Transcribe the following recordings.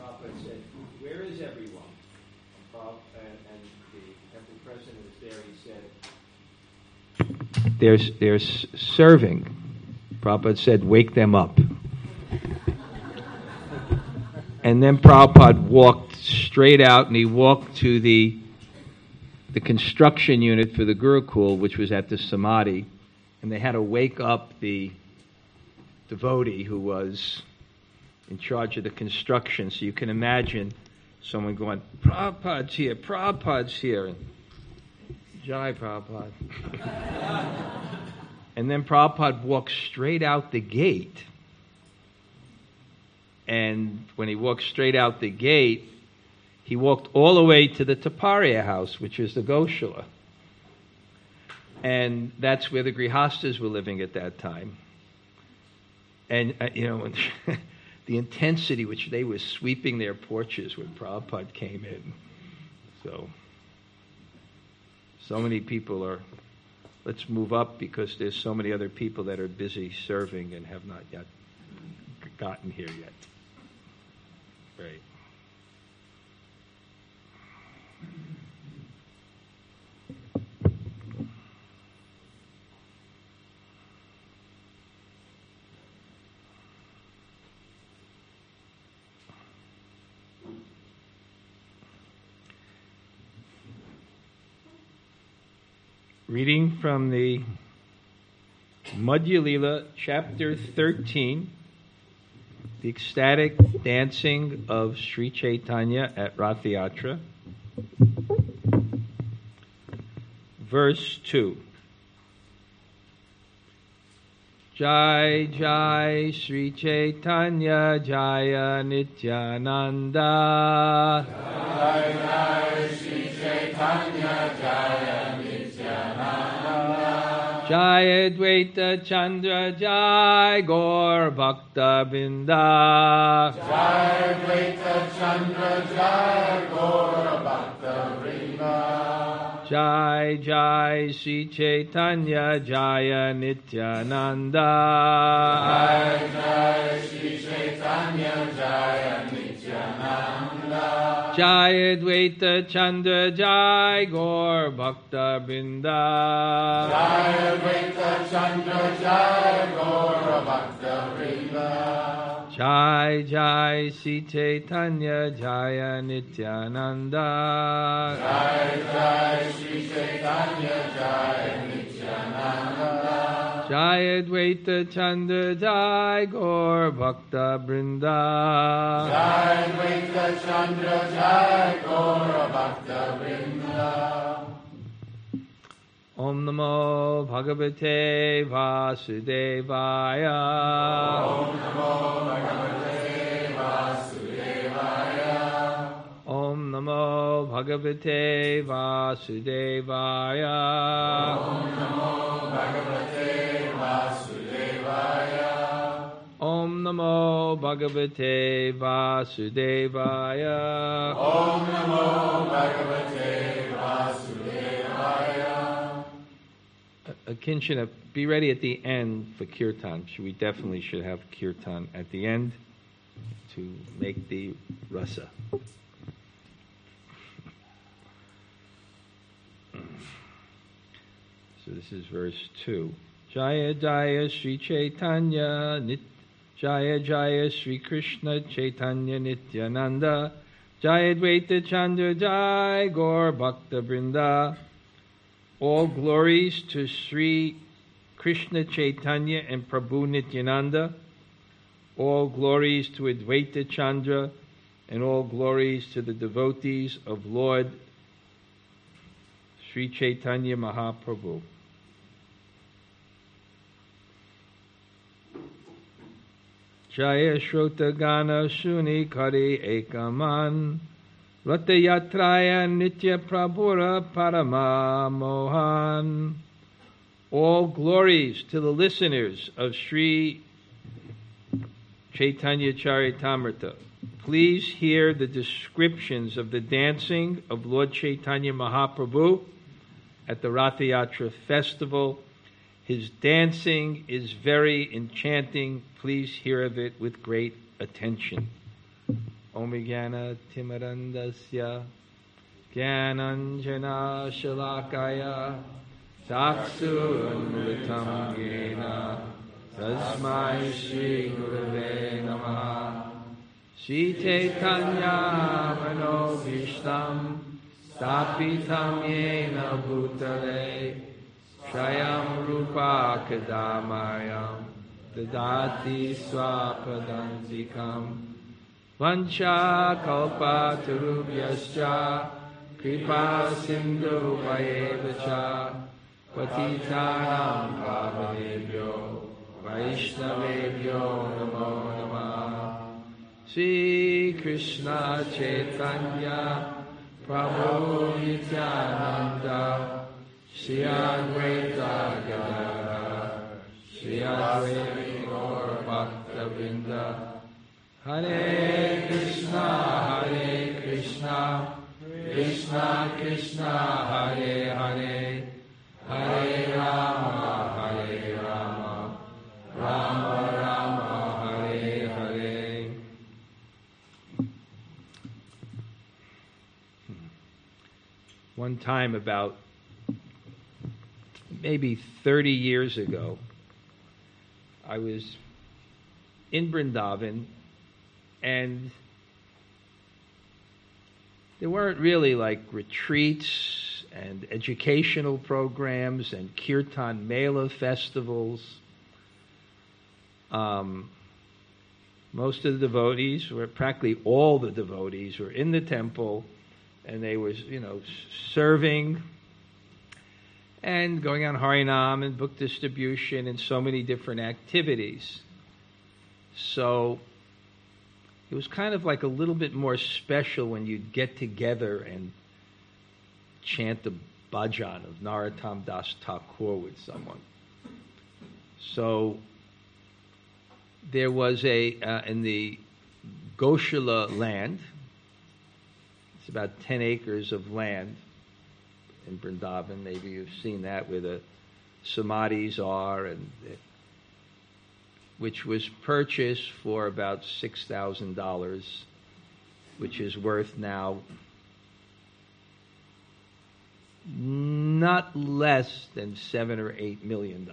Prabhupada said, "Where is everyone?" And the temple president was there. He said, "They're serving." Prabhupada said, "Wake them up." And then Prabhupada walked straight out, and he walked to the construction unit for the Gurukul, which was at the Samadhi, and they had to wake up the devotee who was in charge of the construction. So you can imagine someone going, "Prabhupada's here, Prabhupada's here." And, Jai Prabhupada. And then Prabhupada walked straight out the gate. And when he walked straight out the gate, he walked all the way to the Taparia house, which is the Goshala. And that's where the Grihastas were living at that time. And, the intensity which they were sweeping their porches when Prabhupada came in. So many people are, let's move up because there's so many other people that are busy serving and have not yet gotten here yet. Right. Reading from the Madhya Lila, chapter 13, the ecstatic dancing of Sri Chaitanya at Rath Yatra, verse 2. Jai Jai Sri Chaitanya Jaya Nityananda. Jai Jai Sri Chaitanya Jaya Nityananda. Jai Advaita Chandra Jai Gaur Bhakta Vrinda. Jai Advaita Chandra Jai Gaur Bhakta Vrinda. Jai Jai Sri Chaitanya Jaya Nityananda. Jai Jai Sri Chaitanya Jaya Nityananda. Jai Advaita Chandra Jai Gaur Bhakta Vrinda. Jai Advaita Chandra Jai Gaur Bhakta Vrinda. Jai Jai Sri Chaitanya Jaya Nityananda. Jai Jai Sri Chaitanya Jaya Nityananda. Jai Advaita Chandra Jai Gaur Bhakta Vrinda. Jai Advaita Chandra Jai Gaur Bhakta Vrinda. Om Namo Bhagavate Vasudevaya. Om Namo Bhagavate Vasudevaya. Om Namo Bhagavate Vasudevaya. Om Namo Bhagavate Vasudevaya. Om Namo Bhagavate Vasudevaya. Om Namo Bhagavate Vasudevaya. Kinshana, be ready at the end for kirtan. We definitely should have kirtan at the end to make the rasa. So this is verse 2. Jaya Jaya Sri Chaitanya Jaya Jaya Sri Krishna Chaitanya Nityananda Jaya Advaita Chandra Jai Gaur Bhakta Vrinda. All glories to Sri Krishna Chaitanya and Prabhu Nityananda. All glories to Advaita Chandra, and all glories to the devotees of Lord Sri Chaitanya Mahaprabhu. Jaya Shrota Gana Shuni Kari Ekaman Rata Yatraya Nitya Prabhura Parama Mohan. All glories to the listeners of Sri Chaitanya Charitamrita. Please hear the descriptions of the dancing of Lord Chaitanya Mahaprabhu at the Rath Yatra festival. His dancing is very enchanting. Please hear of it with great attention. Om Omigana Timarandasya Gyananjana Shalakaya Chaksurunmritam Yena Tasmai Shri Gurave Namaha Shri Chaitanya Manobhishtam Stapitam Yena Bhutale Shayam Rupa Kadamayam Dadati Swapadantikam Vancha Kalpa Tarubhyascha Kripa Sindhu Vayevacha Patitanam Pavanebhyo Vaishnavebhyo Namo Namah Sri Krishna Chaitanya Prabhu Nityananda Shri Advaita Gadadhara Shri Advaita Gaur Bhakta-vrinda Hare Krishna Krishna Krishna Hare Hare Hare Rama Rama Rama Hare Hare. One time about maybe 30 years ago, I was in Vrindavan, and there weren't really like retreats and educational programs and kirtan mela festivals. Most of the devotees, practically all the devotees, were in the temple, and they were, serving and going on Harinam and book distribution and so many different activities. So it was kind of like a little bit more special when you'd get together and chant the bhajan of Narottam Das Thakur with someone. So there was in the Goshala land, it's about 10 acres of land in Vrindavan. Maybe you've seen that, where the samadhis are, which was purchased for about $6,000, which is worth now not less than $7 or $8 million.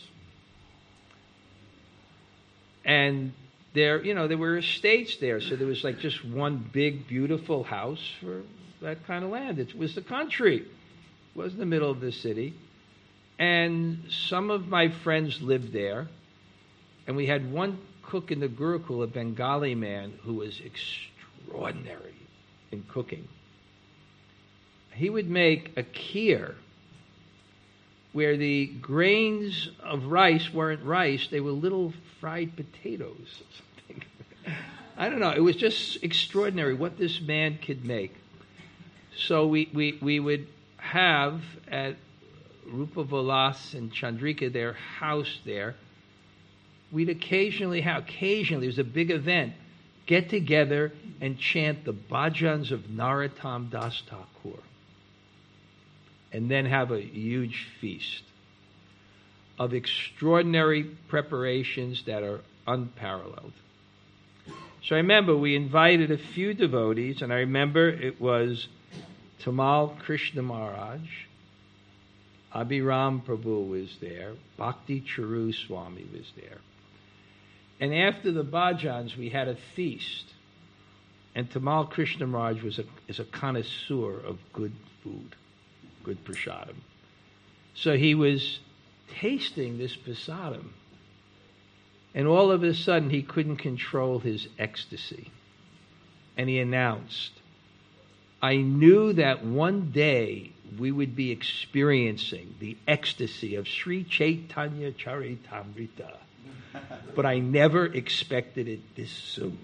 And there were estates there, so there was like just one big, beautiful house for that kind of land. It was the country. It was in the middle of the city. And some of my friends lived there. And we had one cook in the Gurukul, a Bengali man, who was extraordinary in cooking. He would make a kheer where the grains of rice weren't rice, they were little fried potatoes or something. I don't know, it was just extraordinary what this man could make. So we would have at Rupa Vilas and Chandrika, their house there, we'd occasionally, it was a big event, get together and chant the bhajans of Narottam Das Thakur, and then have a huge feast of extraordinary preparations that are unparalleled. So I remember we invited a few devotees, and I remember it was Tamal Krishna Maharaj, Abhiram Prabhu was there, Bhakti Charu Swami was there. And after the bhajans, we had a feast. And Tamal Krishna Maharaj is a connoisseur of good food, good prasadam. So he was tasting this prasadam. And all of a sudden, he couldn't control his ecstasy. And he announced, I knew that one day we would be experiencing the ecstasy of Sri Chaitanya Charitamrita. But I never expected it this soon.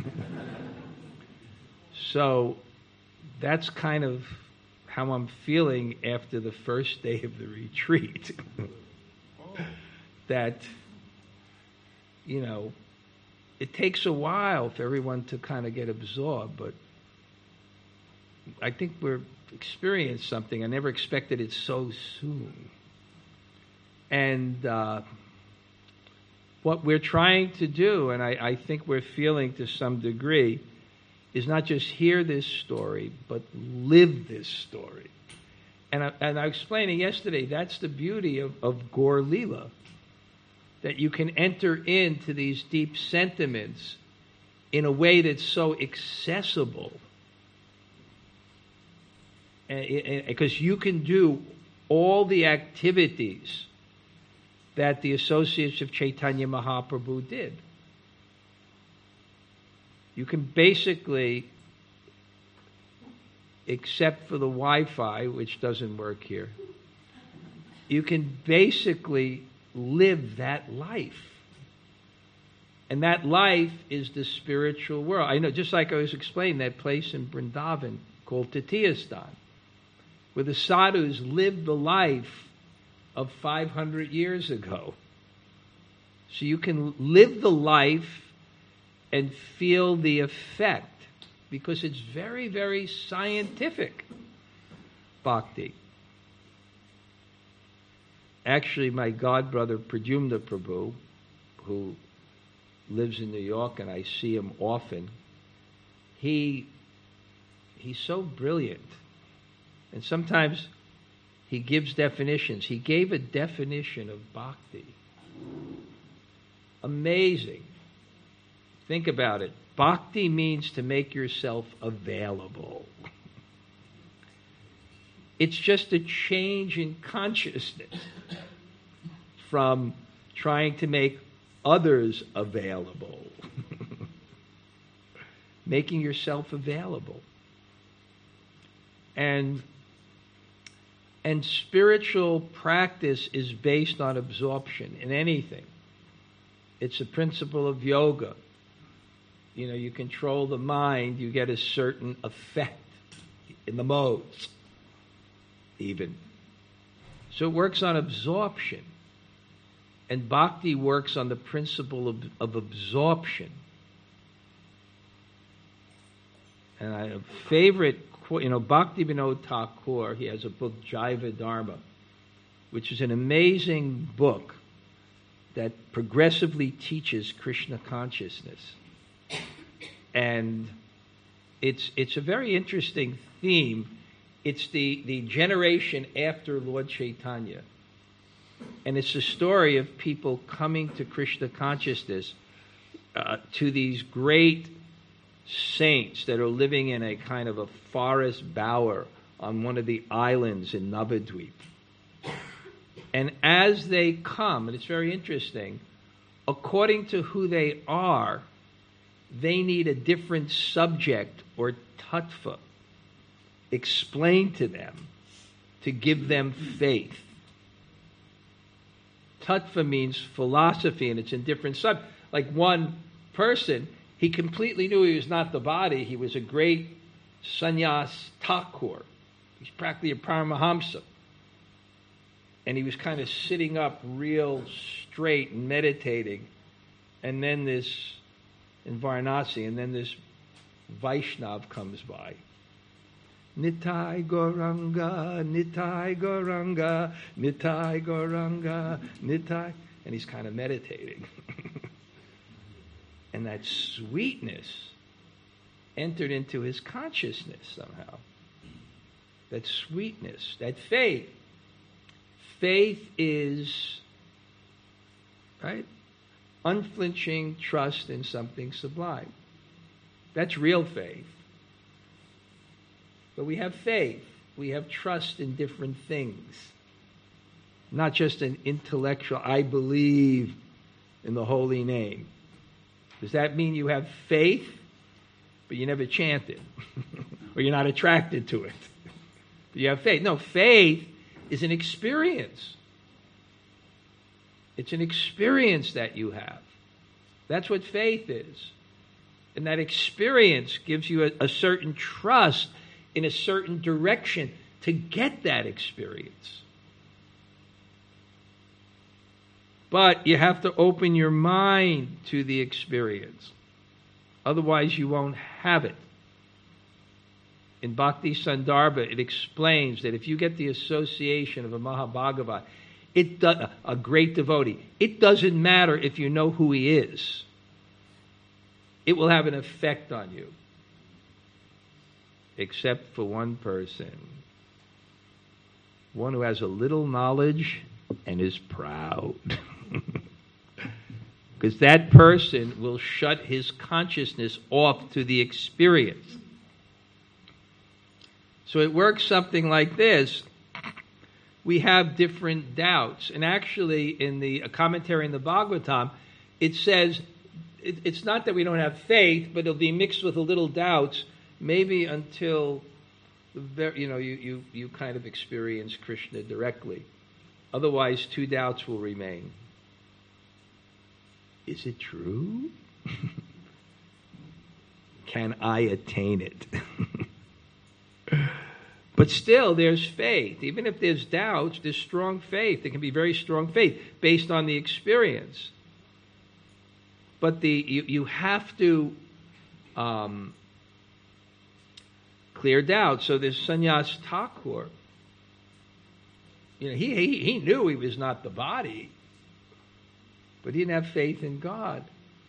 So that's kind of how I'm feeling after the first day of the retreat. That, it takes a while for everyone to kind of get absorbed, but I think we're experiencing something. I never expected it so soon. And what we're trying to do, and I think we're feeling to some degree, is not just hear this story, but live this story. And I explained it yesterday, that's the beauty of Gaur Leela, that you can enter into these deep sentiments in a way that's so accessible. Because you can do all the activities that the associates of Chaitanya Mahaprabhu did. You can basically, except for the Wi-Fi, which doesn't work here, you can basically live that life. And that life is the spiritual world. I know, just like I was explaining, that place in Vrindavan called Titiyasthan, where the sadhus lived the life of 500 years ago. So you can live the life and feel the effect, because it's very, very scientific, bhakti. Actually, my godbrother Pradyumna Prabhu, who lives in New York, and I see him often, he's so brilliant. And sometimes he gives definitions. He gave a definition of bhakti. Amazing. Think about it. Bhakti means to make yourself available. It's just a change in consciousness from trying to make others available. Making yourself available. And spiritual practice is based on absorption in anything. It's a principle of yoga. You know, you control the mind, you get a certain effect in the modes, even. So it works on absorption. And bhakti works on the principle of absorption. And I have a favorite quote, Bhakti Vinod Thakur, he has a book, Jaiva Dharma, which is an amazing book that progressively teaches Krishna consciousness. And it's a very interesting theme. It's the generation after Lord Chaitanya. And it's the story of people coming to Krishna consciousness, to these great saints that are living in a kind of a forest bower on one of the islands in Navadvip. And as they come, and it's very interesting, according to who they are, they need a different subject or tattva explained to them to give them faith. Tattva means philosophy, and it's in different subjects. Like one person, he completely knew he was not the body. He was a great sannyas Thakur. He's practically a Paramahamsa. And he was kind of sitting up real straight and meditating. And then this, in Varanasi, and then this Vaishnav comes by. Nitai Gauranga, Nitai Gauranga, Nitai Gauranga, Nitai. And he's kind of meditating. And that sweetness entered into his consciousness somehow. That sweetness, that faith. Faith is, right, unflinching trust in something sublime. That's real faith. But we have faith. We have trust in different things. Not just an intellectual, I believe in the holy name. Does that mean you have faith, but you never chant it? Or you're not attracted to it? But you have faith. No, faith is an experience. It's an experience that you have. That's what faith is. And that experience gives you a certain trust in a certain direction to get that experience. But you have to open your mind to the experience. Otherwise, you won't have it. In Bhakti Sandarbha, it explains that if you get the association of a Mahabhagavat, a great devotee, it doesn't matter if you know who he is. It will have an effect on you. except for one person. One who has a little knowledge and is proud. Because that person will shut his consciousness off to the experience. So it works something like this. We have different doubts. And actually, in the commentary in the Bhagavatam, it says, it's not that we don't have faith, but it'll be mixed with a little doubts, maybe until you kind of experience Krishna directly. Otherwise, two doubts will remain. Is it true? Can I attain it? But still, there's faith. Even if there's doubts, there's strong faith. There can be very strong faith based on the experience. But you have to clear doubt. So this Sannyas Thakur, he knew he was not the body, but he didn't have faith in God,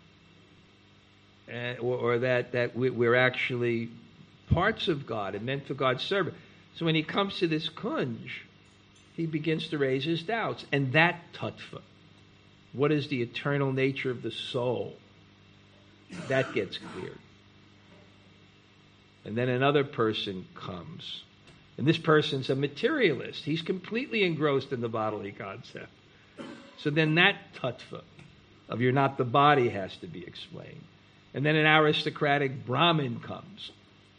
or that we're actually parts of God and meant for God's service. So when he comes to this kunj, he begins to raise his doubts. And that tattva, what is the eternal nature of the soul, that gets cleared. And then another person comes. And this person's a materialist. He's completely engrossed in the bodily concept. So then that tattva of you're not the body has to be explained. And then an aristocratic Brahmin comes.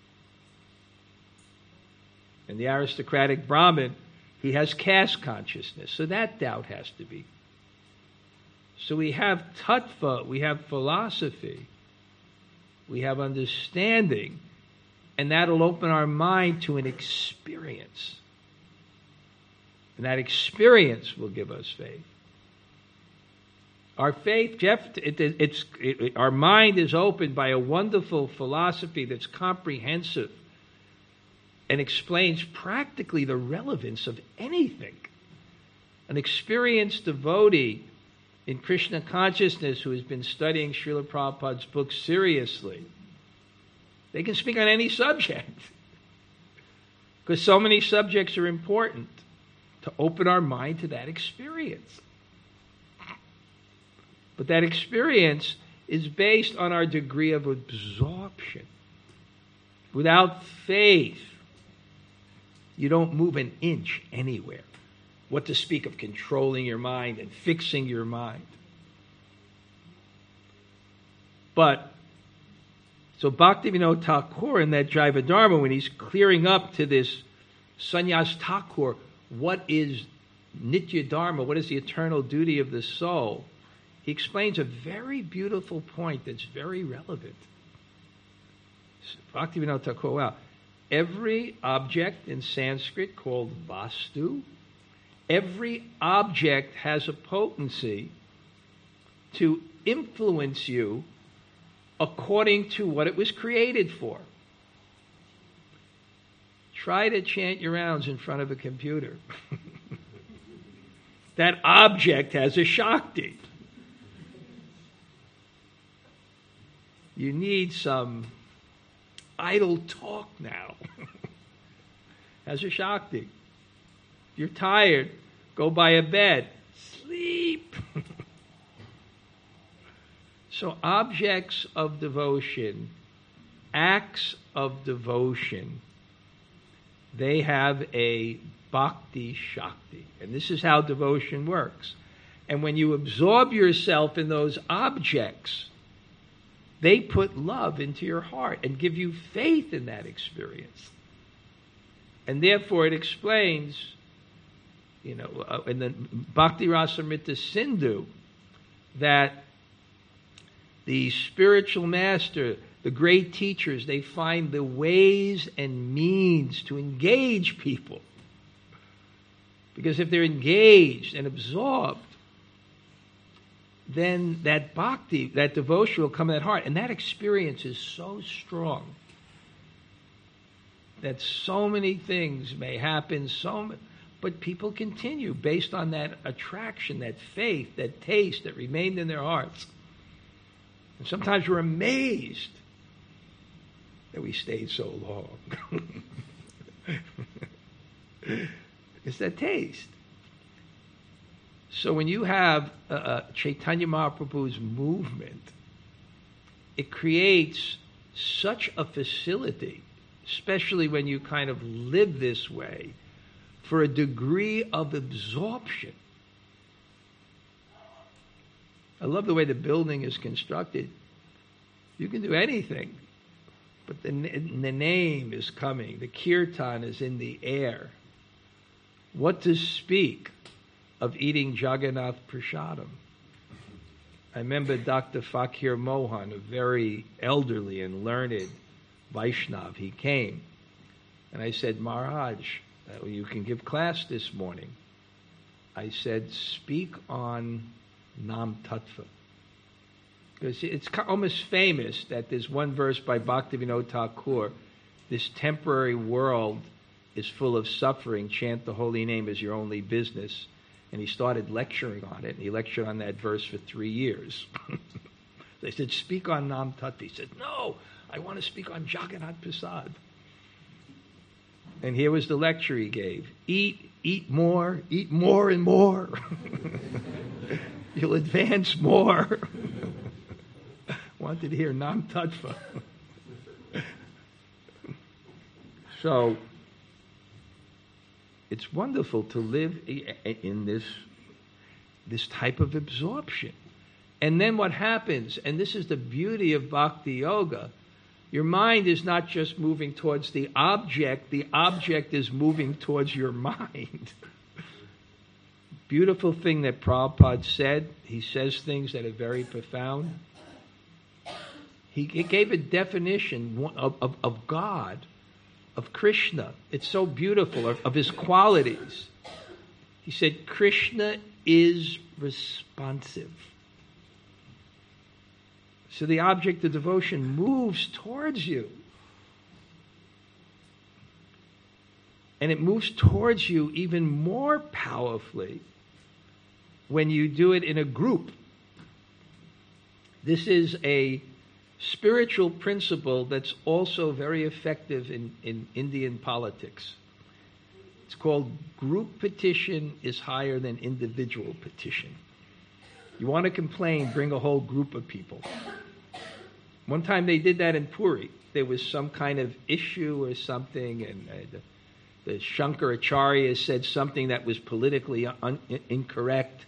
And the aristocratic Brahmin, he has caste consciousness. So that doubt has to be. So we have tattva, we have philosophy, we have understanding, and that'll open our mind to an experience. And that experience will give us faith. Our faith, our mind is opened by a wonderful philosophy that's comprehensive and explains practically the relevance of anything. An experienced devotee in Krishna consciousness who has been studying Srila Prabhupada's book seriously, they can speak on any subject. Because so many subjects are important to open our mind to that experience. But that experience is based on our degree of absorption. Without faith, you don't move an inch anywhere. What to speak of controlling your mind and fixing your mind. But, so Bhaktivinoda Thakur in that Jaiva Dharma, when he's clearing up to this Sannyas Thakur, what is Nitya Dharma, what is the eternal duty of the soul, he explains a very beautiful point that's very relevant. Bhaktivinoda Thakur, wow. Every object in Sanskrit called vastu, every object has a potency to influence you according to what it was created for. Try to chant your rounds in front of a computer. That object has a Shakti. You need some idle talk now. Has a Shakti. If you're tired, go by a bed. Sleep. So objects of devotion, acts of devotion, they have a bhakti shakti. And this is how devotion works. And when you absorb yourself in those objects, they put love into your heart and give you faith in that experience. And therefore it explains, in the Bhakti Rasamrita Sindhu, that the spiritual master, the great teachers, they find the ways and means to engage people. Because if they're engaged and absorbed, then that bhakti, that devotion will come in that heart. And that experience is so strong that so many things may happen, but people continue based on that attraction, that faith, that taste that remained in their hearts. And sometimes we're amazed that we stayed so long. It's that taste. So when you have Chaitanya Mahaprabhu's movement, it creates such a facility, especially when you kind of live this way, for a degree of absorption. I love the way the building is constructed. You can do anything, but the name is coming. The kirtan is in the air. What to speak of eating Jagannath Prasadam? I remember Dr. Fakir Mohan, a very elderly and learned Vaishnav. He came, and I said, Maharaj, you can give class this morning. I said, speak on Nam Tattva. Because it's almost famous that there's one verse by Bhaktivinoda Thakur, this temporary world is full of suffering, chant the holy name as your only business. And he started lecturing on it, and he lectured on that verse for 3 years. They said, speak on Nam Tattva. He said, no, I want to speak on Jagannath Prasad. And here was the lecture he gave. Eat more and more. You'll advance more. Wanted to hear Nam Tattva. So, it's wonderful to live in this type of absorption. And then what happens, and this is the beauty of Bhakti Yoga, your mind is not just moving towards the object is moving towards your mind. Beautiful thing that Prabhupada said, he says things that are very profound. He gave a definition of God, of Krishna. It's so beautiful, of his qualities. He said, Krishna is responsive. So the object of devotion moves towards you. And it moves towards you even more powerfully when you do it in a group. This is a spiritual principle that's also very effective in Indian politics. It's called group petition is higher than individual petition. You want to complain, bring a whole group of people. One time they did that in Puri. There was some kind of issue or something, and the Shankaracharya said something that was politically incorrect.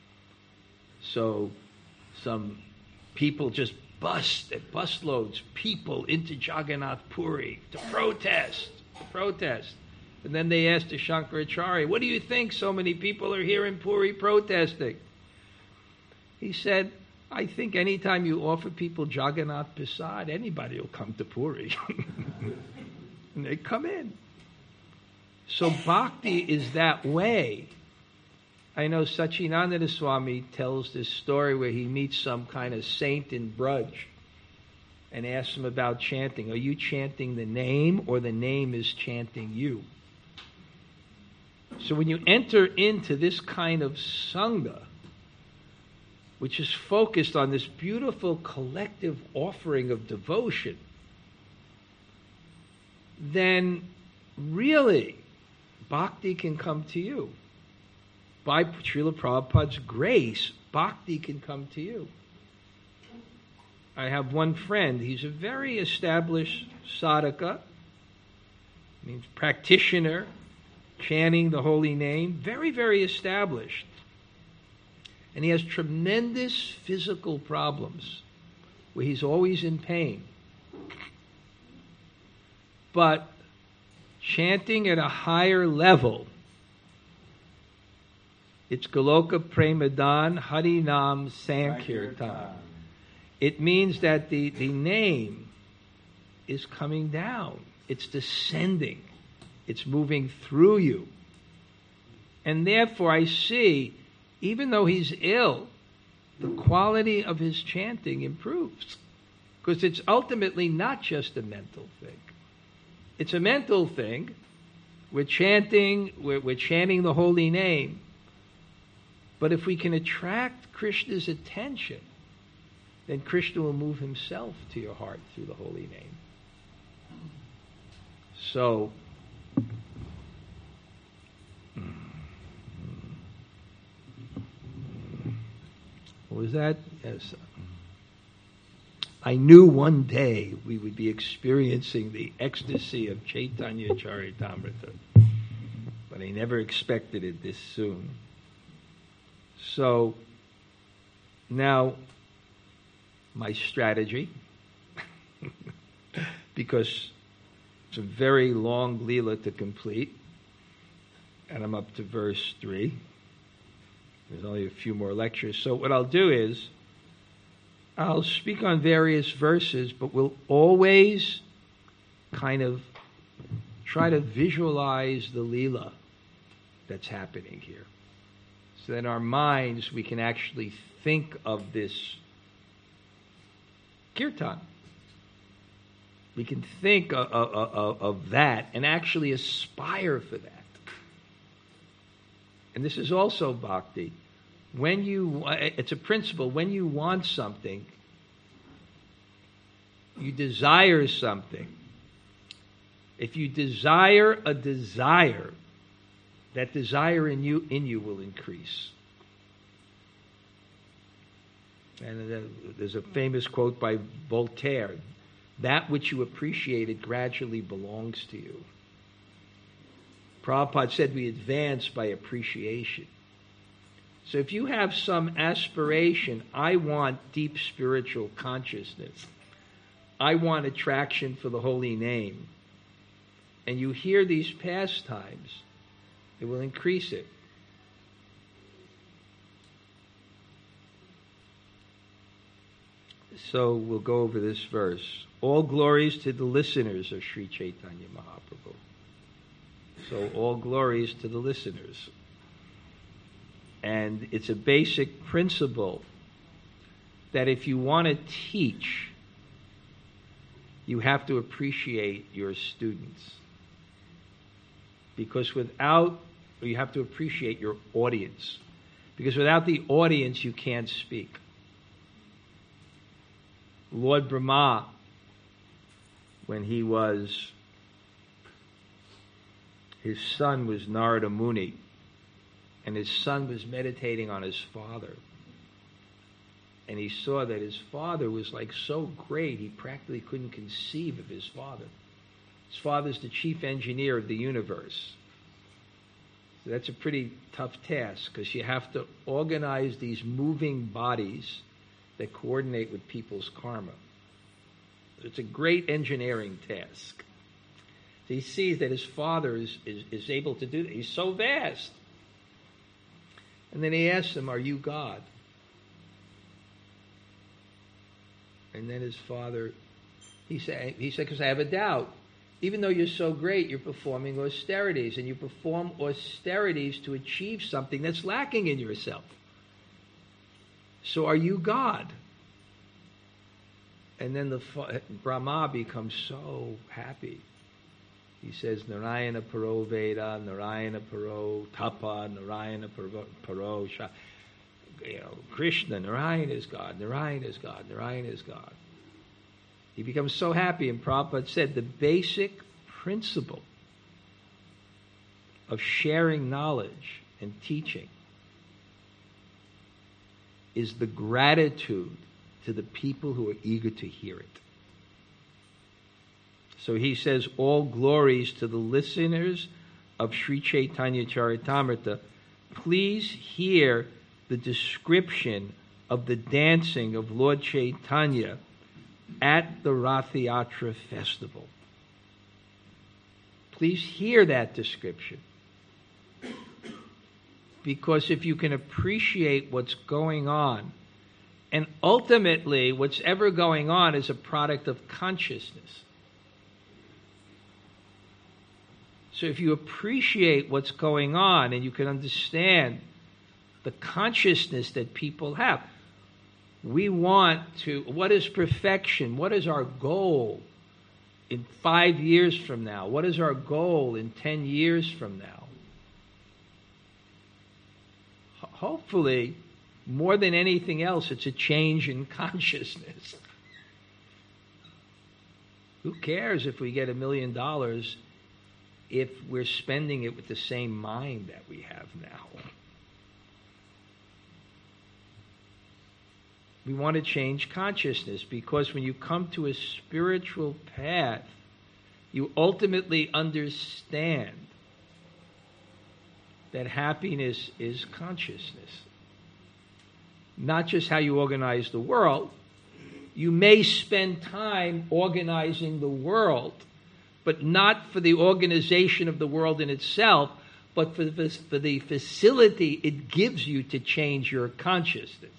So some people just busloads people into Jagannath Puri to protest. And then they asked the Shankaracharya, what do you think so many people are here in Puri protesting? He said, I think anytime you offer people Jagannath Prasad, anybody will come to Puri. And they come in. So bhakti is that way. I know Sachinandana Swami tells this story where he meets some kind of saint in Braj and asks him about chanting. Are you chanting the name or the name is chanting you? So when you enter into this kind of sangha, which is focused on this beautiful collective offering of devotion, then really bhakti can come to you. By Srila Prabhupada's grace, bhakti can come to you. I have one friend, he's a very established sadhaka, means practitioner, chanting the holy name, very, very established. And he has tremendous physical problems where he's always in pain. But chanting at a higher level, it's Goloka Premadan Harinam Sankirtan. It means that the name is coming down. It's descending. It's moving through you. And therefore I see, even though he's ill, the quality of his chanting improves. Because it's ultimately not just a mental thing. It's a mental thing. We're chanting the holy name. But if we can attract Krishna's attention, then Krishna will move himself to your heart through the holy name. So, what was that? Yes. I knew one day we would be experiencing the ecstasy of Chaitanya Charitamrita, but I never expected it this soon. So, now, my strategy, because it's a very long Leela to complete, and I'm up to verse 3. There's only a few more lectures. So what I'll do is, I'll speak on various verses, but we'll always kind of try to visualize the Leela that's happening here. So that in our minds we can actually think of this kirtan. We can think of that and actually aspire for that. And this is also bhakti. It's a principle, when you want something, you desire something. If you desire a desire, that desire in you will increase. And there's a famous quote by Voltaire, that which you appreciated gradually belongs to you. Prabhupada said we advance by appreciation. So if you have some aspiration, I want deep spiritual consciousness, I want attraction for the holy name, and you hear these pastimes, it will increase it. So we'll go over this verse. All glories to the listeners of Sri Chaitanya Mahaprabhu. So all glories to the listeners. And it's a basic principle that if you want to teach, you have to appreciate your students. Because you have to appreciate your audience. Because without the audience, you can't speak. Lord Brahma, when his son was Narada Muni, and his son was meditating on his father, and he saw that his father was like so great, he practically couldn't conceive of his father. His father's the chief engineer of the universe. So that's a pretty tough task, because you have to organize these moving bodies that coordinate with people's karma. It's a great engineering task. So he sees that his father is able to do that. He's so vast. And then he asks him, "Are you God?" And then his father, he said, "Because I have a doubt. Even though you're so great, you're performing austerities, and you perform austerities to achieve something that's lacking in yourself. So are you God?" And then Brahma becomes so happy. He says, "Narayana Paro Veda, Narayana Paro Tapa, Narayana Paro Sha." Krishna, Narayana is God, Narayana is God, Narayana is God. He becomes so happy, and Prabhupada said the basic principle of sharing knowledge and teaching is the gratitude to the people who are eager to hear it. So he says, all glories to the listeners of Sri Chaitanya Charitamrita. Please hear the description of the dancing of Lord Chaitanya at the Rath Yatra festival. Please hear that description. Because if you can appreciate what's going on, and ultimately what's ever going on is a product of consciousness. So if you appreciate what's going on and you can understand the consciousness that people have, we want to, what is perfection? What is our goal in 5 years from now? What is our goal in 10 years from now? Hopefully, more than anything else, it's a change in consciousness. Who cares if we get $1 million if we're spending it with the same mind that we have now. We want to change consciousness, because when you come to a spiritual path, you ultimately understand that happiness is consciousness. Not just how you organize the world. You may spend time organizing the world, but not for the organization of the world in itself, but for the facility it gives you to change your consciousness.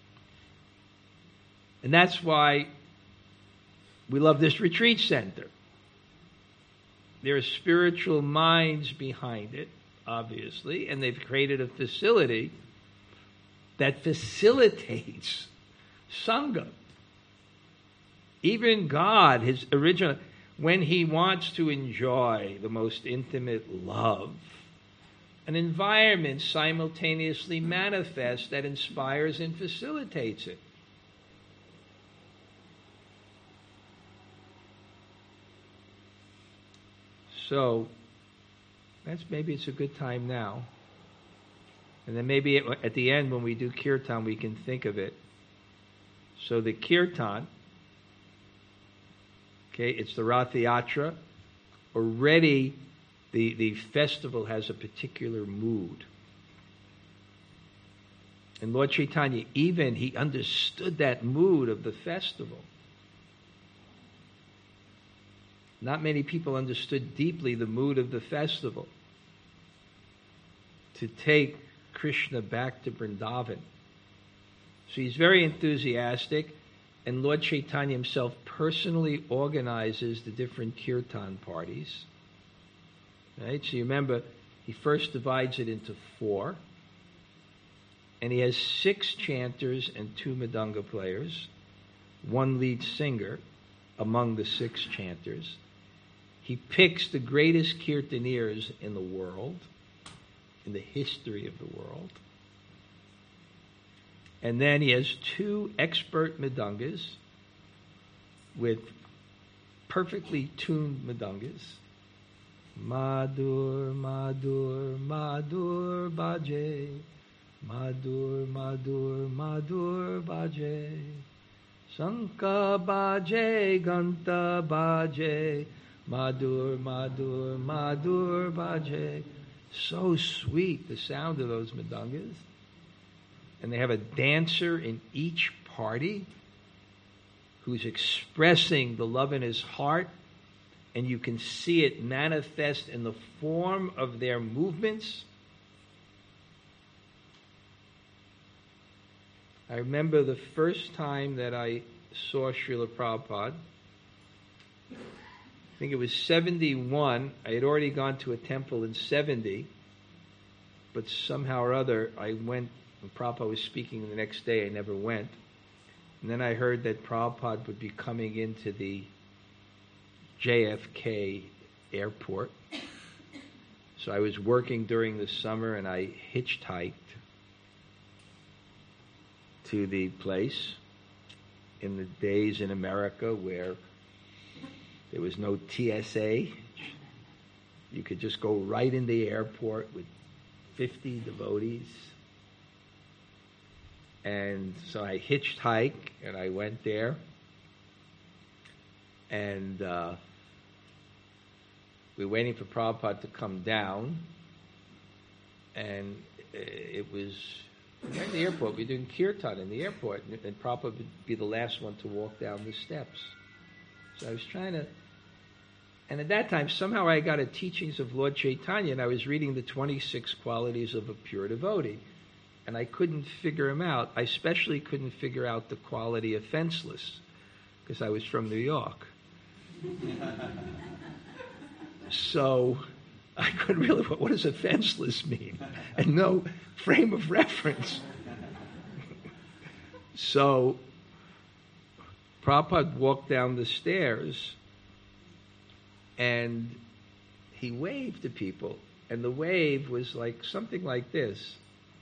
And that's why we love this retreat center. There are spiritual minds behind it, obviously, and they've created a facility that facilitates Sangha. Even God, his original, when he wants to enjoy the most intimate love, an environment simultaneously manifests that inspires and facilitates it. So, maybe it's a good time now. And then maybe at the end when we do kirtan, we can think of it. So the kirtan, okay, it's the Rath Yatra. Already the festival has a particular mood. And Lord Chaitanya, even he understood that mood of the festival. Not many people understood deeply the mood of the festival. To take Krishna back to Vrindavan. So he's very enthusiastic, and Lord Chaitanya himself personally organizes the different kirtan parties. Right? So you remember, he first divides it into 4, and he has 6 chanters and 2 mridanga players, 1 lead singer among the 6 chanters. He picks the greatest kirtaniers in the world, in the history of the world. And then he has 2 expert mridangas with perfectly tuned mridangas. Madhur, Madhur, Madhur Baje. Madhur, Madhur, Madhur Baje. Shankha Baje, Ganta Baje. Madhur, Madhur, Madhur Baje. So sweet, the sound of those mridangas. And they have a dancer in each party who's expressing the love in his heart, and you can see it manifest in the form of their movements. I remember the first time that I saw Srila Prabhupada, I think it was 71. I had already gone to a temple in 70, but somehow or other I went, when Prabhupada was speaking the next day, I never went. And then I heard that Prabhupada would be coming into the JFK airport. So I was working during the summer, and I hitchhiked to the place in the days in America where there was no TSA. You could just go right in the airport with 50 devotees. And so I hitchhiked, and I went there. And we were waiting for Prabhupada to come down. And it was right in the airport. We were doing kirtan in the airport. And Prabhupada would be the last one to walk down the steps. So I was trying to... And at that time, somehow I got a teachings of Lord Chaitanya, and I was reading the 26 qualities of a pure devotee. And I couldn't figure them out. I especially couldn't figure out the quality of fenceless, because I was from New York. So I couldn't really, what does a fenceless mean? And no frame of reference. So Prabhupada walked down the stairs, and he waved to people, and the wave was like something like this.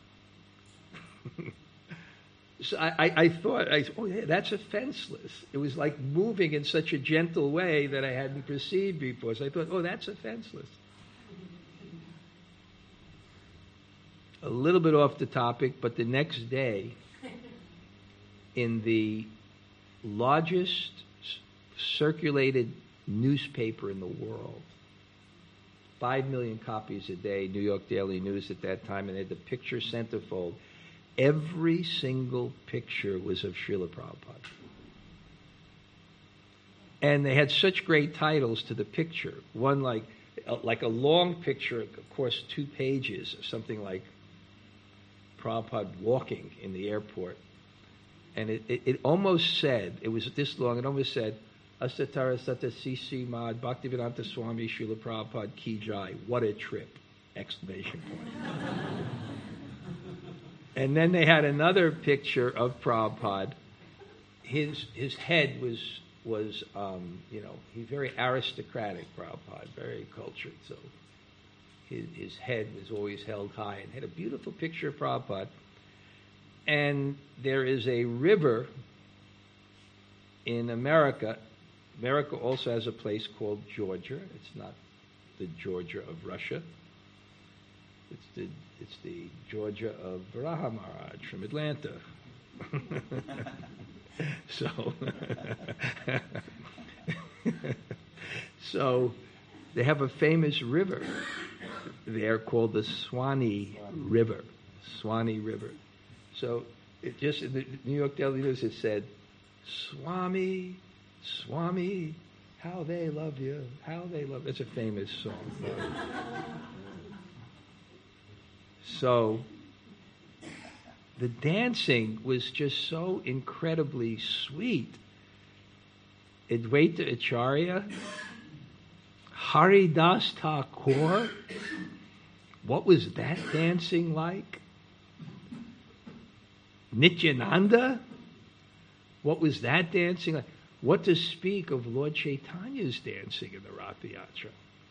So I thought, oh yeah, that's a fenceless. It was like moving in such a gentle way that I hadn't perceived before. So I thought, oh, that's a fenceless. a little bit off the topic, but the next day, in the largest circulated newspaper in the world, 5 million copies a day, New York Daily News at that time, and they had the picture centerfold. Every single picture was of Srila Prabhupada. And they had such great titles to the picture. One like a long picture, of course, 2 pages, something like Prabhupada walking in the airport. And it almost said, it was this long, it almost said, Asatara Sata Sisi Mad Bhaktivedanta Swami Srila Prabhupada Ki Jai. What a trip! Exclamation point. And then they had another picture of Prabhupada. His head was he's very aristocratic, Prabhupada, very cultured. So his head was always held high, and had a beautiful picture of Prabhupada. And there is a river in America. America also has a place called Georgia. It's not the Georgia of Russia. It's the Georgia of Varaha Maharaj from Atlanta. So they have a famous river there called the Swanee River. Swanee River. So it just in the New York Daily News it said, Swami, Swami, how they love you, how they love you. It's a famous song. So the dancing was just so incredibly sweet. Advaita Acharya, Haridas Thakur, what was that dancing like? Nityananda, what was that dancing like? What to speak of Lord Chaitanya's dancing in the Ratha Yatra?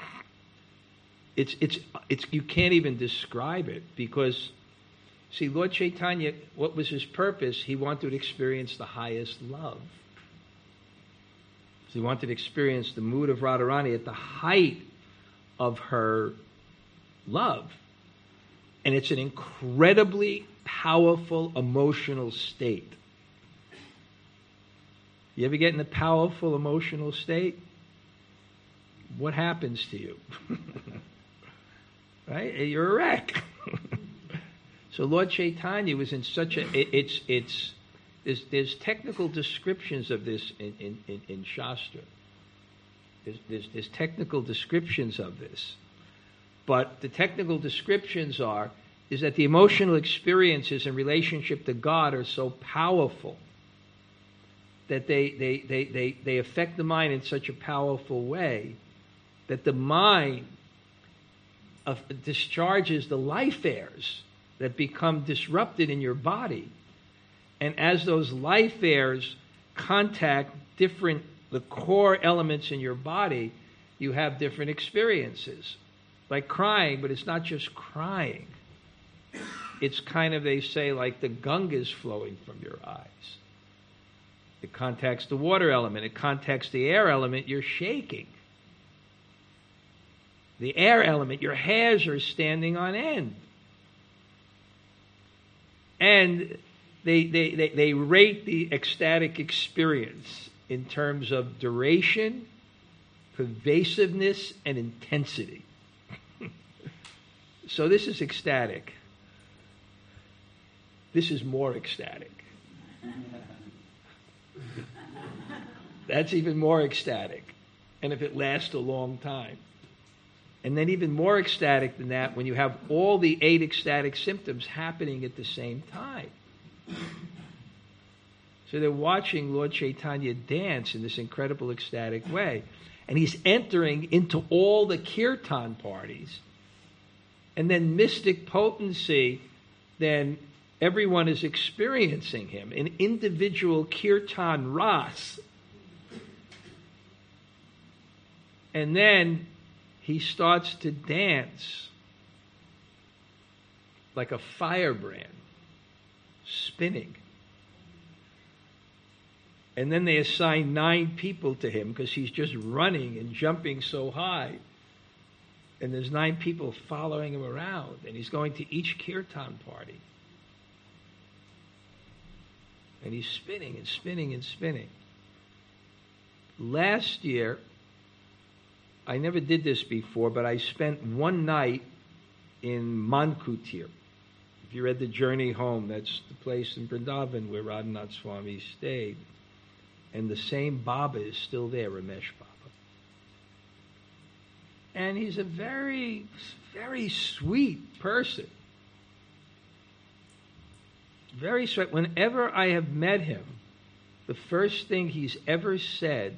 It's you can't even describe it, because see, Lord Chaitanya, what was his purpose? He wanted to experience the highest love. So he wanted to experience the mood of Radharani at the height of her love. And it's an incredibly powerful emotional state. You ever get in a powerful emotional state? What happens to you? Right? You're a wreck. So Lord Chaitanya was in such a... There's technical descriptions of this in Shastra. There's technical descriptions of this. But the technical descriptions is that the emotional experiences in relationship to God are so powerful that they affect the mind in such a powerful way that the mind discharges the life airs that become disrupted in your body. And as those life airs contact the core elements in your body, you have different experiences. Like crying, but it's not just crying. It's kind of, they say, like the Ganga's flowing from your eyes. It contacts the water element. It contacts the air element. You're shaking. The air element, your hairs are standing on end. And they rate the ecstatic experience in terms of duration, pervasiveness, and intensity. So this is ecstatic. This is more ecstatic. That's even more ecstatic. And if it lasts a long time. And then even more ecstatic than that when you have all the 8 ecstatic symptoms happening at the same time. So they're watching Lord Chaitanya dance in this incredible ecstatic way. And he's entering into all the kirtan parties. And then mystic potency, then everyone is experiencing him. An individual kirtan ras. And then he starts to dance like a firebrand, spinning. And then they assign 9 people to him because he's just running and jumping so high. And there's 9 people following him around, and he's going to each kirtan party. And he's spinning and spinning and spinning. Last year, I never did this before, but I spent one night in Mankutir. If you read The Journey Home, that's the place in Vrindavan where Radhanath Swami stayed. And the same Baba is still there, Ramesh Baba. And he's a very, very sweet person. Very sweet. Whenever I have met him, the first thing he's ever said,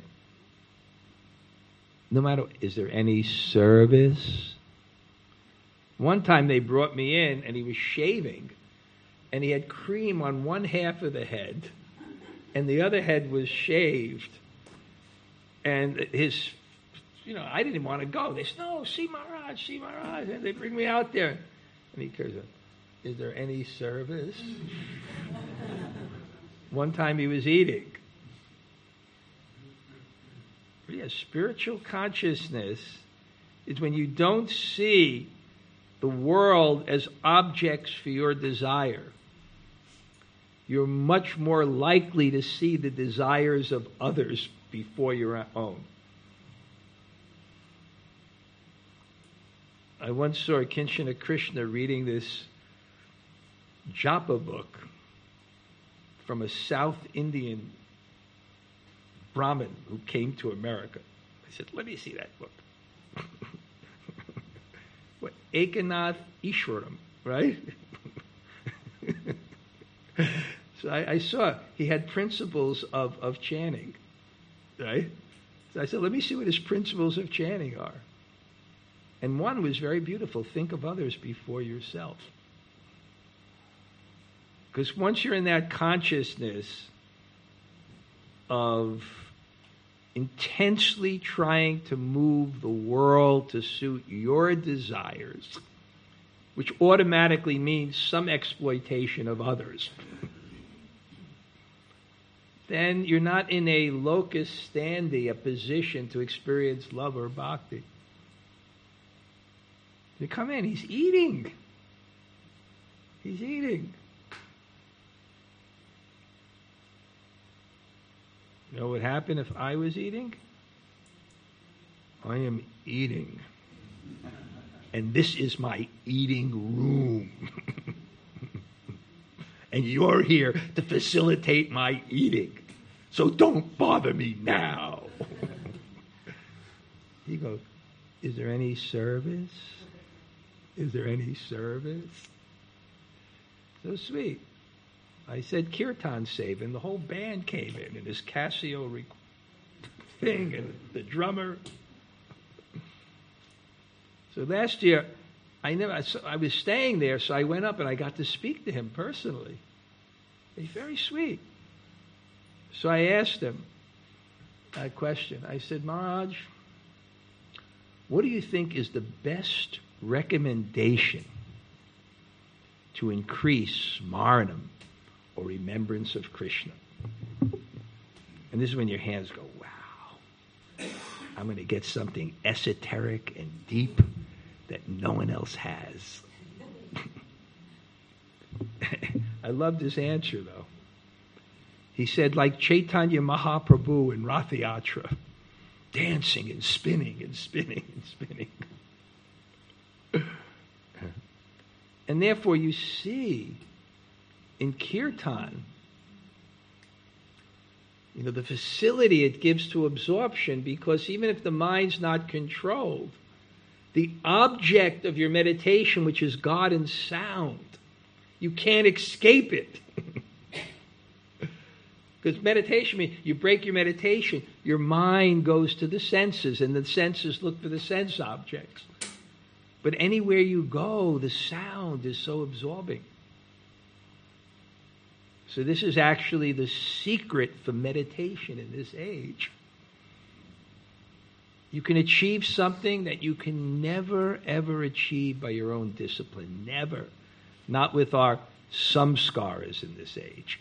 no matter, is there any service? One time they brought me in and he was shaving and he had cream on one half of the head and the other head was shaved. And his, I didn't want to go. They said, no, see Maharaj. And they bring me out there. And he goes, is there any service? One time he was eating. But yeah, spiritual consciousness is when you don't see the world as objects for your desire. You're much more likely to see the desires of others before your own. I once saw Kinshana Krishna reading this japa book from a South Indian Brahmin who came to America. I said, let me see that book. What, Ekanath Ishwaram, right? So I saw he had principles of chanting, right? So I said, let me see what his principles of chanting are. And one was very beautiful. Think of others before yourself. Because once you're in that consciousness of intensely trying to move the world to suit your desires, which automatically means some exploitation of others, then you're not in a locus standi, a position to experience love or bhakti. You come in, he's eating. He's eating. You know what would happen if I was eating? I am eating. And this is my eating room. And you're here to facilitate my eating. So don't bother me now. He goes, is there any service? Is there any service? So sweet. I said Kirtan Save, and the whole band came in, and his Casio thing, and the drummer. So last year, I was staying there, so I went up and I got to speak to him personally. He's very sweet. So I asked him a question. I said, Maharaj, what do you think is the best recommendation to increase Smaranam, or remembrance of Krishna? And this is when your hands go, wow, I'm going to get something esoteric and deep that no one else has. I loved his answer, though. He said, like Chaitanya Mahaprabhu in Rath Yatra, dancing and spinning and spinning and spinning. And therefore you see in Kirtan, the facility it gives to absorption, because even if the mind's not controlled, the object of your meditation, which is God and sound, you can't escape it. Because meditation means you break your meditation, your mind goes to the senses, and the senses look for the sense objects. But anywhere you go, the sound is so absorbing. So this is actually the secret for meditation in this age. You can achieve something that you can never, ever achieve by your own discipline. Never. Not with our samskaras in this age.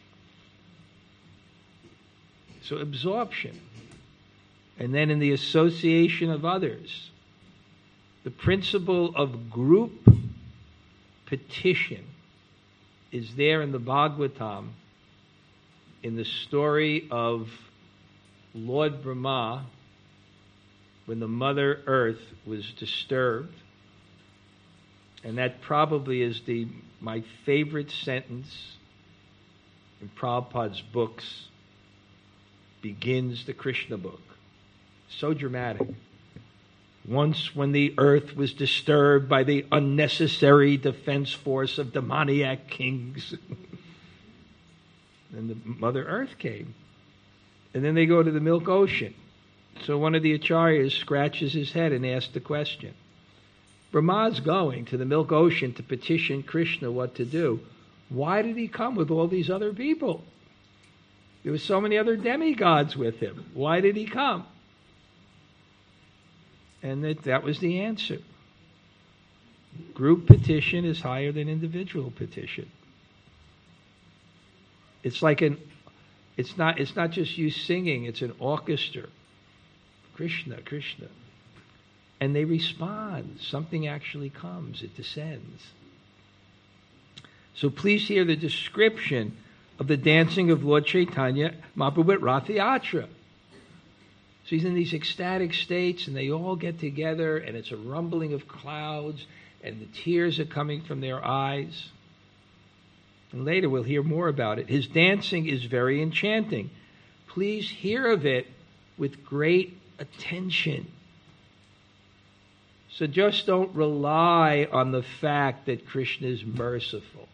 So absorption. And then in the association of others. The principle of group petition is there in the Bhagavatam, in the story of Lord Brahma, when the Mother Earth was disturbed. And that probably is my favorite sentence in Prabhupada's books, begins the Krishna book. So dramatic. Once when the earth was disturbed by the unnecessary defense force of demoniac kings, and the Mother Earth came. And then they go to the Milk Ocean. So one of the acharyas scratches his head and asks the question. Brahma's going to the Milk Ocean to petition Krishna what to do. Why did he come with all these other people? There were so many other demigods with him. Why did he come? And that was the answer. Group petition is higher than individual petition. It's not just you singing, it's an orchestra. Krishna, Krishna. And they respond. Something actually comes. It descends. So please hear the description of the dancing of Lord Chaitanya Mahaprabhu at Rath Yatra. So he's in these ecstatic states, and they all get together, and it's a rumbling of clouds, and the tears are coming from their eyes. And later we'll hear more about it. His dancing is very enchanting. Please hear of it with great attention. So just don't rely on the fact that Krishna is merciful.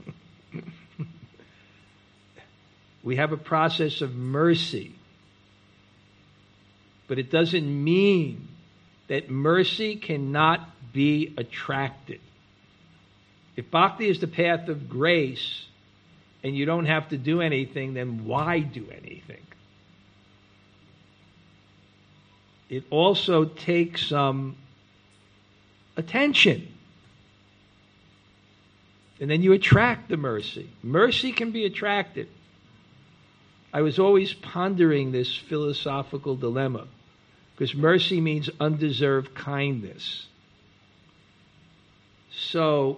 We have a process of mercy. But it doesn't mean that mercy cannot be attracted. If bhakti is the path of grace and you don't have to do anything, then why do anything? It also takes some attention. And then you attract the mercy. Mercy can be attracted. I was always pondering this philosophical dilemma, because mercy means undeserved kindness. So,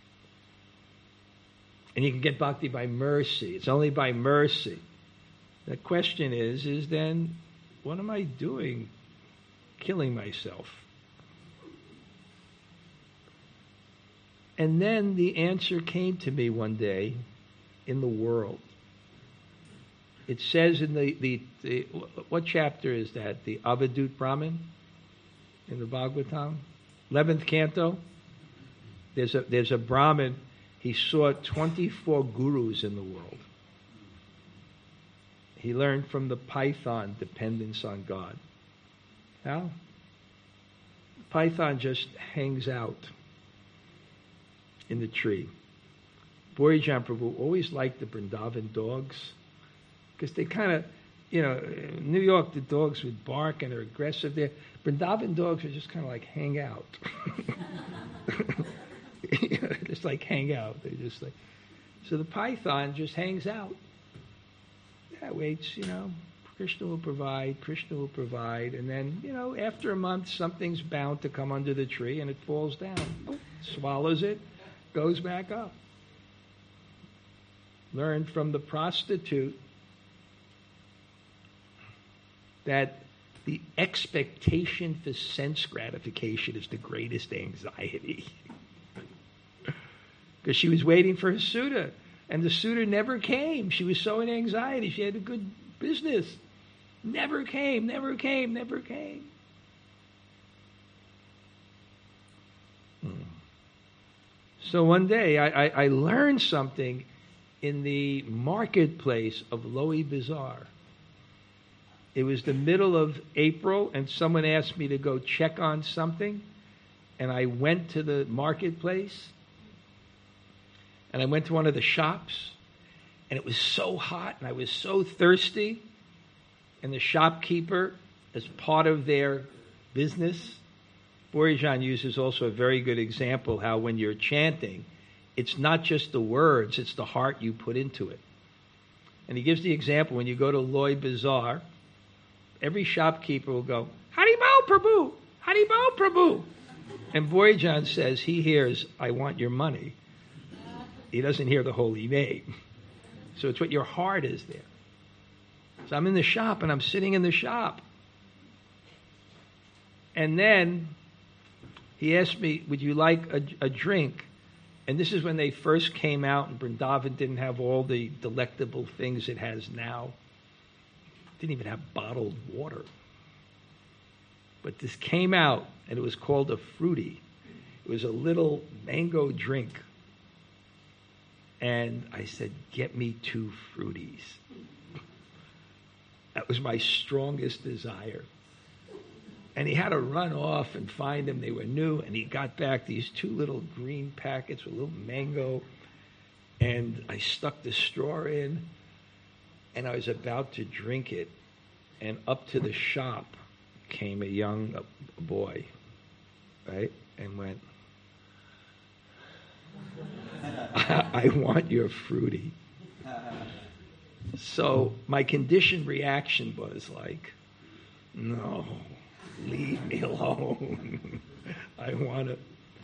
and you can get bhakti by mercy. It's only by mercy. The question is then, what am I doing? Killing myself. And then the answer came to me one day in the world. It says in the what chapter is that? The Avadut Brahman in the Bhagavatam, 11th canto. There's a Brahmin. He saw 24 gurus in the world. He learned from the python dependence on God. How? The python just hangs out in the tree. Borijan Prabhu always liked the Vrindavan dogs, because they kind of, in New York, the dogs would bark and they're aggressive there. Vrindavan dogs are just kind of like hang out. Just like hang out. They just like, so the python just hangs out. Yeah, waits, Krishna will provide, and then, after a month, something's bound to come under the tree and it falls down. Swallows it, goes back up. Learned from the prostitute that the expectation for sense gratification is the greatest anxiety. Because she was waiting for her suitor, and the suitor never came. She was so in anxiety. She had a good business. Never came. So one day I learned something in the marketplace of Lowy Bazaar. It was the middle of April, and someone asked me to go check on something, and I went to the marketplace, and I went to one of the shops, and it was so hot, and I was so thirsty, and the shopkeeper, as part of their business, Borijan uses also a very good example how when you're chanting, it's not just the words, it's the heart you put into it. And he gives the example, when you go to Loy Bazaar, every shopkeeper will go, Haribol Prabhu, Haribol Prabhu. And Boyajan says he hears, I want your money. He doesn't hear the holy name. So it's what your heart is there. So I'm in the shop, and I'm sitting in the shop. And then he asked me, would you like a drink? And this is when they first came out, and Vrindavan didn't have all the delectable things it has now. It didn't even have bottled water. But this came out, and it was called a fruity. It was a little mango drink. And I said, get me 2 fruities. That was my strongest desire. And he had to run off and find them. They were new. And he got back these 2 little green packets with a little mango. And I stuck the straw in. And I was about to drink it. And up to the shop came a young boy, right? And went, I want your fruity. So my conditioned reaction was like, no, leave me alone. I want to.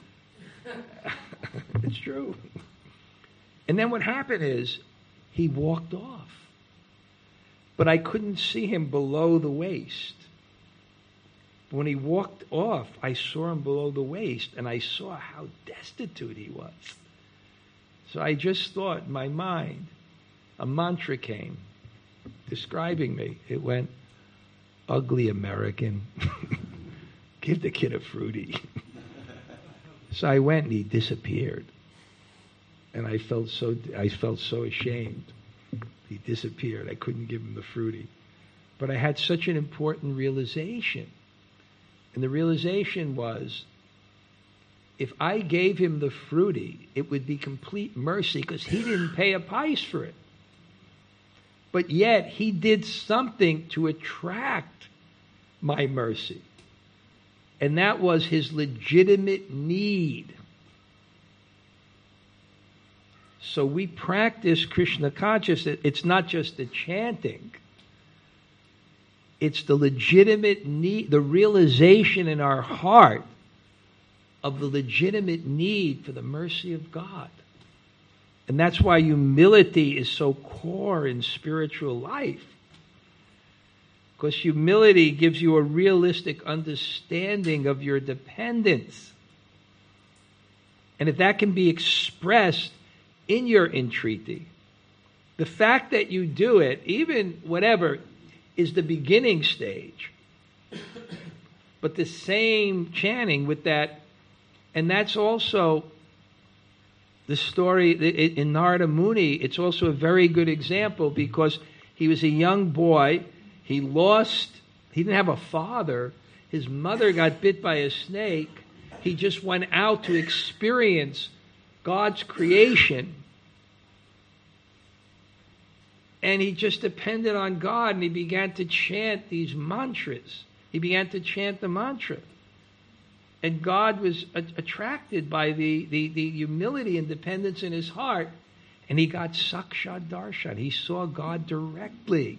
It's true. And then what happened is he walked off. But I couldn't see him below the waist. When he walked off, I saw him below the waist, and I saw how destitute he was. So I just thought in my mind, a mantra came describing me. It went, ugly American, give the kid a fruity. So I went, and he disappeared. And I felt so ashamed. He disappeared. I couldn't give him the fruity. But I had such an important realization. And the realization was, if I gave him the fruity, it would be complete mercy because he didn't pay a price for it. But yet, he did something to attract my mercy. And that was his legitimate need. So we practice Krishna consciousness. It's not just the chanting. It's the legitimate need, the realization in our heart of the legitimate need for the mercy of God. And that's why humility is so core in spiritual life. Because humility gives you a realistic understanding of your dependence. And if that can be expressed in your entreaty, the fact that you do it, even whatever, is the beginning stage. But the same chanting with that, and that's also the story in Narada Muni. It's also a very good example because he was a young boy. He didn't have a father. His mother got bit by a snake. He just went out to experience God's creation. And he just depended on God, and he began to chant these mantras. He began to chant the mantra. And God was attracted by the humility and dependence in his heart, and he got Sakshat Darshan. He saw God directly.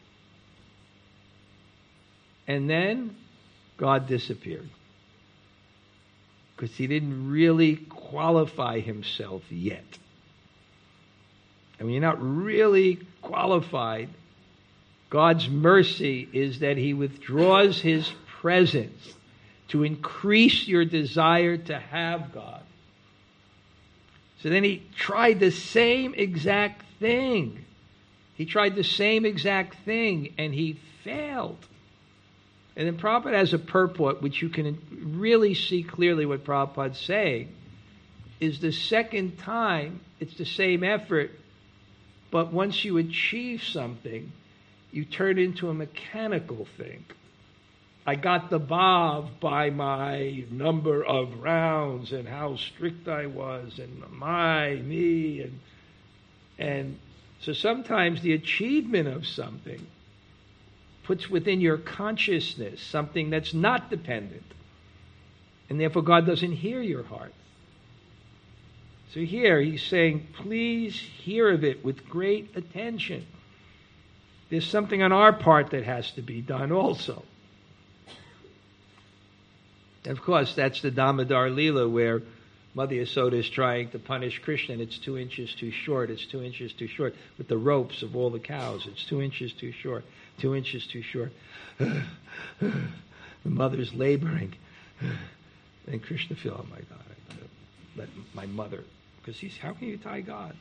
And then God disappeared. Because he didn't really qualify himself yet. And when you're not really qualified, God's mercy is that he withdraws his presence to increase your desire to have God. So then he tried the same exact thing. He tried the same exact thing, and he failed. And then Prabhupada has a purport, which you can really see clearly what Prabhupada's saying, is the second time, it's the same effort, but once you achieve something, you turn into a mechanical thing. I got the bhav by my number of rounds and how strict I was and me. And so sometimes the achievement of something puts within your consciousness something that's not dependent. And therefore God doesn't hear your heart. So here he's saying, please hear of it with great attention. There's something on our part that has to be done also. Of course, that's the Damodar Leela where Mother Yasoda is trying to punish Krishna, and it's 2 inches too short. It's 2 inches too short. With the ropes of all the cows, it's 2 inches too short. 2 inches too short. The mother's laboring. And Krishna feels, oh my God, I gotta let my mother, because how can you tie God?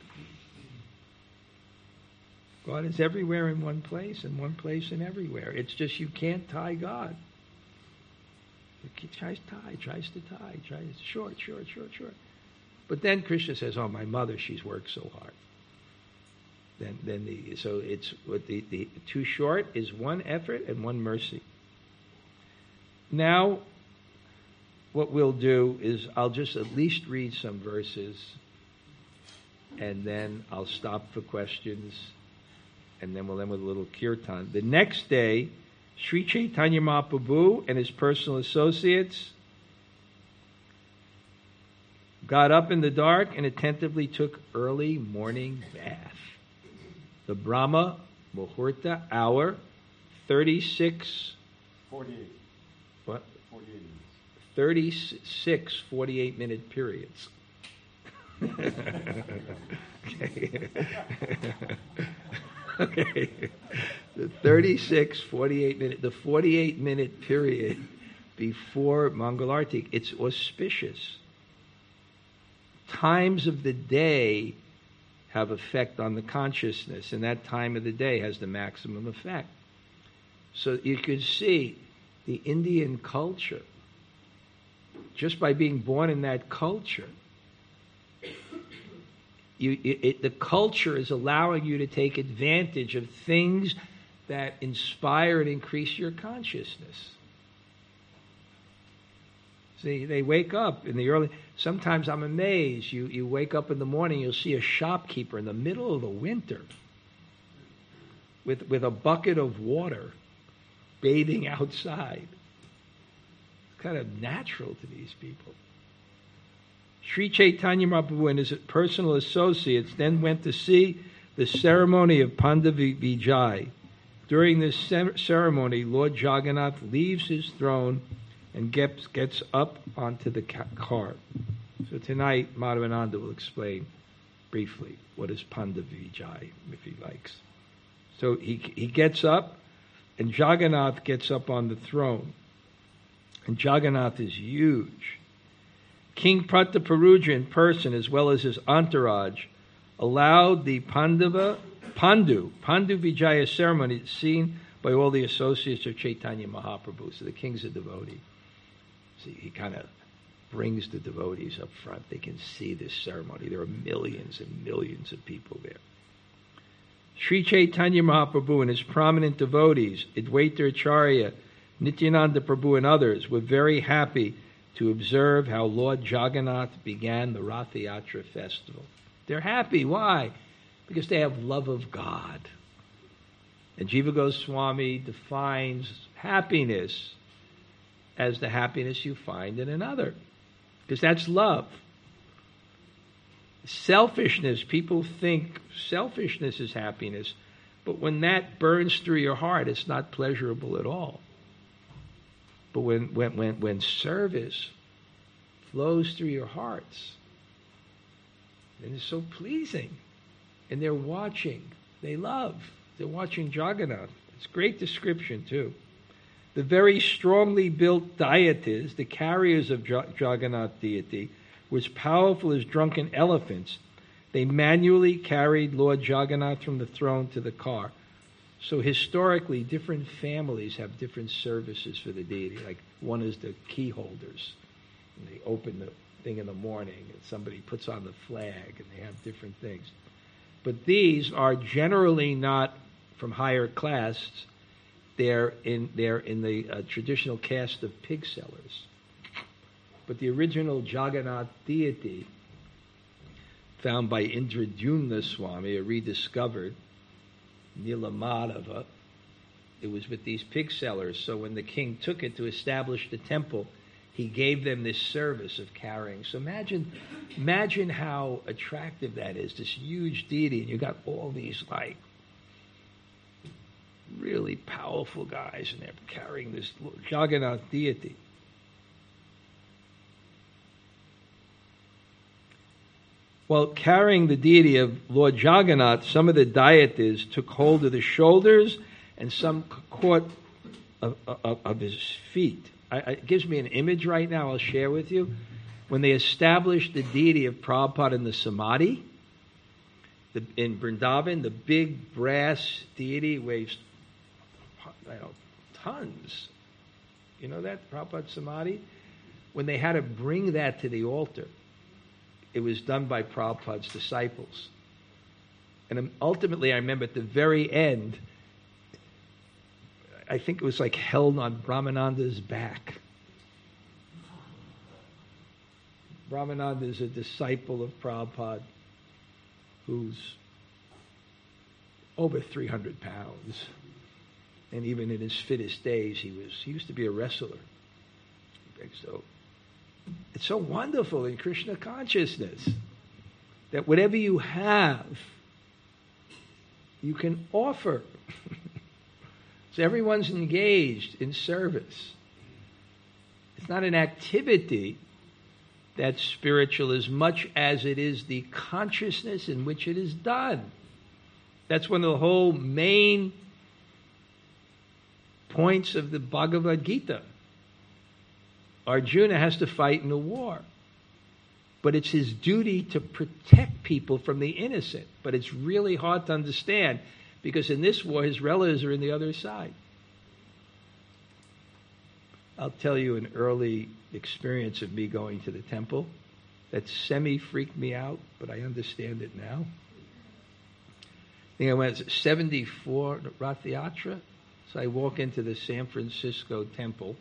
God is everywhere in one place and everywhere. It's just you can't tie God. He tries to tie, short. But then Krishna says, oh, my mother, she's worked so hard. So it's what the too short is one effort and one mercy. Now, what we'll do is I'll just at least read some verses, and then I'll stop for questions, and then we'll end with a little kirtan. The next day, Sri Chaitanya Mahaprabhu and his personal associates got up in the dark and attentively took early morning bath. The Brahma Muhurta hour, 36... 48. What? 48 minutes. 36 48-minute periods. Okay. The 36 48-minute, the 48-minute period before Mangalarti, it's auspicious. Times of the day have effect on the consciousness, and that time of the day has the maximum effect. So you could see the Indian culture, just by being born in that culture, the culture is allowing you to take advantage of things that inspire and increase your consciousness. See, they wake up in the early... Sometimes I'm amazed. You wake up in the morning, you'll see a shopkeeper in the middle of the winter with a bucket of water bathing outside. It's kind of natural to these people. Sri Chaitanya Mahaprabhu and his personal associates then went to see the ceremony of Panda Vijay. During this ceremony, Lord Jagannath leaves his throne and gets up onto the car. So tonight, Madhavananda will explain briefly what is Panda Vijay, if he likes. So he gets up, and Jagannath gets up on the throne. And Jagannath is huge. King Prataparuja in person, as well as his entourage, allowed the Pandu Vijaya ceremony seen by all the associates of Chaitanya Mahaprabhu. So the king's a devotee. See, he kind of brings the devotees up front. They can see this ceremony. There are millions and millions of people there. Sri Chaitanya Mahaprabhu and his prominent devotees, Advaita Acharya, Nityananda Prabhu, and others, were very happy to observe how Lord Jagannath began the Rath Yatra festival. They're happy. Why? Because they have love of God. And Jiva Goswami defines happiness as the happiness you find in another. Because that's love. Selfishness, people think selfishness is happiness, but when that burns through your heart, it's not pleasurable at all. But when service flows through your hearts, then it's so pleasing. And they're watching. They love. They're watching Jagannath. It's a great description, too. The very strongly built deities, the carriers of Jagannath deity, were as powerful as drunken elephants. They manually carried Lord Jagannath from the throne to the car. So historically, different families have different services for the deity. Like one is the key holders. And they open the thing in the morning, and somebody puts on the flag, and they have different things. But these are generally not from higher class. They're in the traditional caste of pig sellers. But the original Jagannath deity, found by Indradyumna Swami, a rediscovered Nilamadava, it was with these pig sellers. So when the king took it to establish the temple, he gave them this service of carrying. So imagine how attractive that is, this huge deity, and you got all these like really powerful guys, and they're carrying this Jagannath deity. Well, carrying the deity of Lord Jagannath, some of the deities took hold of the shoulders and some caught of his feet. It gives me an image right now I'll share with you. When they established the deity of Prabhupada in the Samadhi, in Vrindavan, the big brass deity weighs tons. You know that, Prabhupada Samadhi? When they had to bring that to the altar, it was done by Prabhupada's disciples. And ultimately, I remember at the very end, I think it was like held on Brahmananda's back. Brahmananda is a disciple of Prabhupada who's over 300 pounds. And even in his fittest days, he used to be a wrestler. So it's so wonderful in Krishna consciousness that whatever you have, you can offer. So everyone's engaged in service. It's not an activity that's spiritual as much as it is the consciousness in which it is done. That's one of the whole main points of the Bhagavad Gita. Arjuna has to fight in a war, but it's his duty to protect people from the innocent. But it's really hard to understand because in this war, his relatives are in the other side. I'll tell you an early experience of me going to the temple that semi-freaked me out, but I understand it now. I think I went 74 Rath Yatra. So I walk into the San Francisco temple,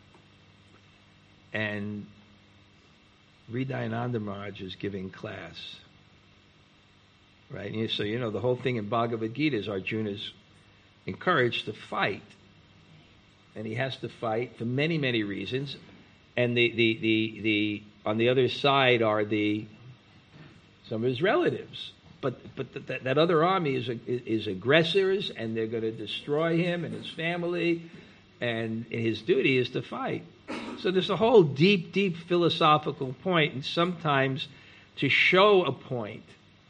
and Hridayananda Maharaj is giving class. Right? And so, the whole thing in Bhagavad Gita is Arjuna's encouraged to fight. And he has to fight for many, many reasons. And the on the other side are some of his relatives. But that other army is aggressors, and they're going to destroy him and his family, and his duty is to fight. So there's a whole deep, deep philosophical point, and sometimes to show a point,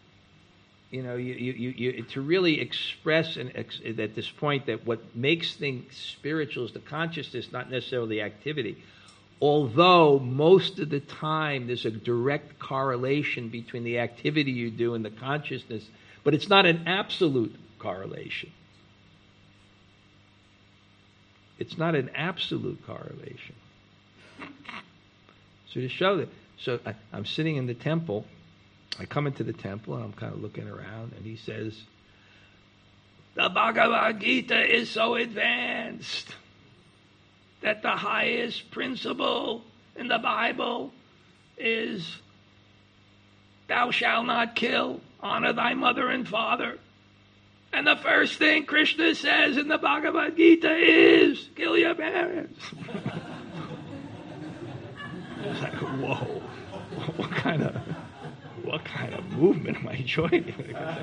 you to really express at this point that what makes things spiritual is the consciousness, not necessarily the activity. Although most of the time there's a direct correlation between the activity you do and the consciousness, but it's not an absolute correlation. It's not an absolute correlation. So to show that, I'm sitting in the temple, I come into the temple and I'm kind of looking around, and he says, the Bhagavad Gita is so advanced that the highest principle in the Bible is thou shalt not kill, honor thy mother and father. And the first thing Krishna says in the Bhagavad Gita is kill your parents. I was like, whoa, what kind of movement am I joining?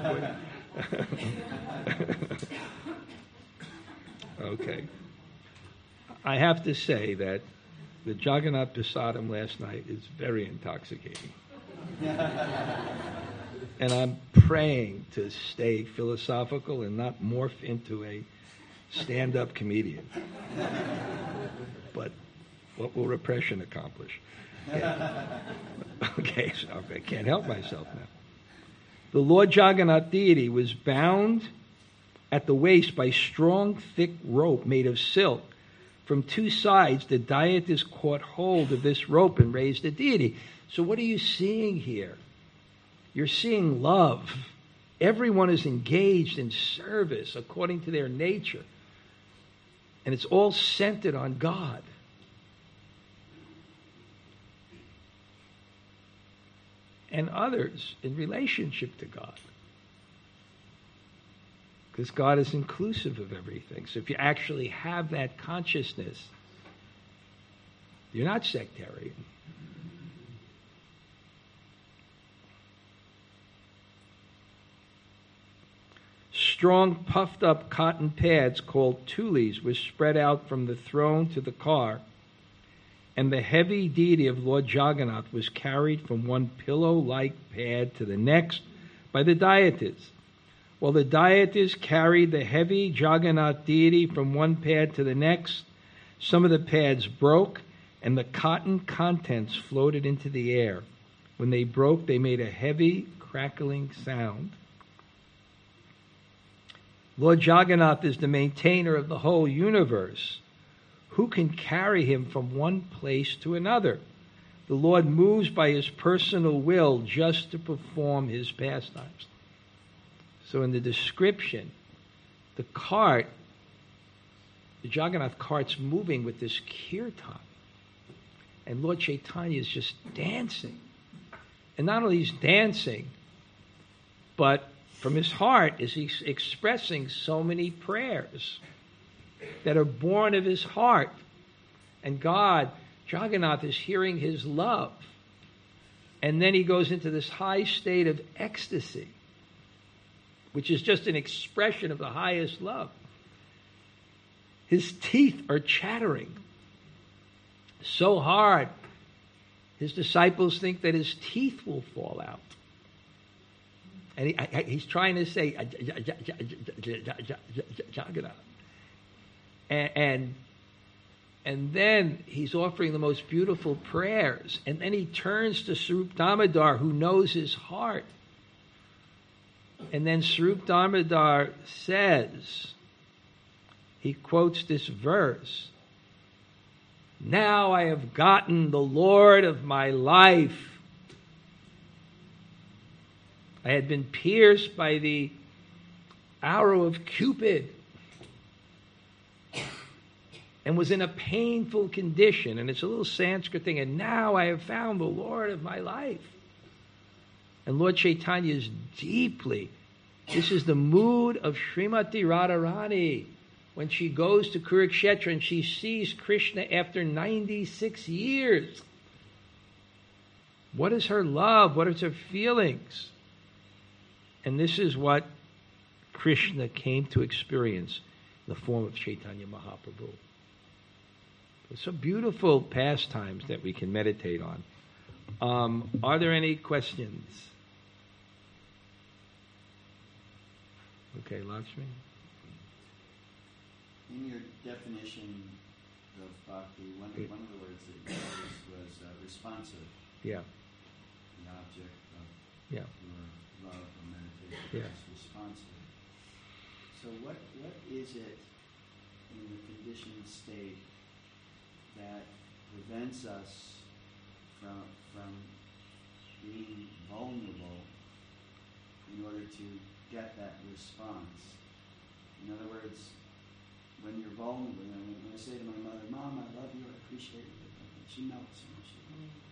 Okay. I have to say that the Jagannath Prasadam last night is very intoxicating. And I'm praying to stay philosophical and not morph into a stand-up comedian. But what will repression accomplish? Okay, so I can't help myself now. The Lord Jagannath deity was bound at the waist by strong, thick rope made of silk. From two sides, the deities caught hold of this rope and raised the deity. So what are you seeing here? You're seeing love. Everyone is engaged in service according to their nature. And it's all centered on God. And others in relationship to God. Because God is inclusive of everything. So if you actually have that consciousness, you're not sectarian. Strong, puffed-up cotton pads called tules were spread out from the throne to the car, and the heavy deity of Lord Jagannath was carried from one pillow-like pad to the next by the deities. While the deities carried the heavy Jagannath deity from one pad to the next, some of the pads broke, and the cotton contents floated into the air. When they broke, they made a heavy, crackling sound. Lord Jagannath is the maintainer of the whole universe. Who can carry him from one place to another? The Lord moves by his personal will just to perform his pastimes. So in the description, the Jagannath cart's moving with this kirtan. And Lord Chaitanya is just dancing. And not only he's dancing, but from his heart is he expressing so many prayers that are born of his heart. And God, Jagannath, is hearing his love. And then he goes into this high state of ecstasy, which is just an expression of the highest love. His teeth are chattering so hard, his disciples think that his teeth will fall out. And he's trying to say, Jagannath. And then he's offering the most beautiful prayers. And then he turns to Swarup Damodar, who knows his heart. And then Swarup Damodar says, he quotes this verse, "Now I have gotten the Lord of my life. I had been pierced by the arrow of Cupid and was in a painful condition." And it's a little Sanskrit thing. "And now I have found the Lord of my life." And Lord Chaitanya is this is the mood of Srimati Radharani when she goes to Kurukshetra and she sees Krishna after 96 years. What is her love? What is her feelings? And this is what Krishna came to experience in the form of Chaitanya Mahaprabhu. It's some beautiful pastimes that we can meditate on. Are there any questions? Okay, Lakshmi. In your definition of bhakti, one of the words that you used was responsive. Yeah. The object of your love or meditation is responsive. So what is it in the conditioned state that prevents us from being vulnerable in order to get that response? In other words, when you're vulnerable, when I say to my mother, "Mom, I love you, I appreciate you," she melts and she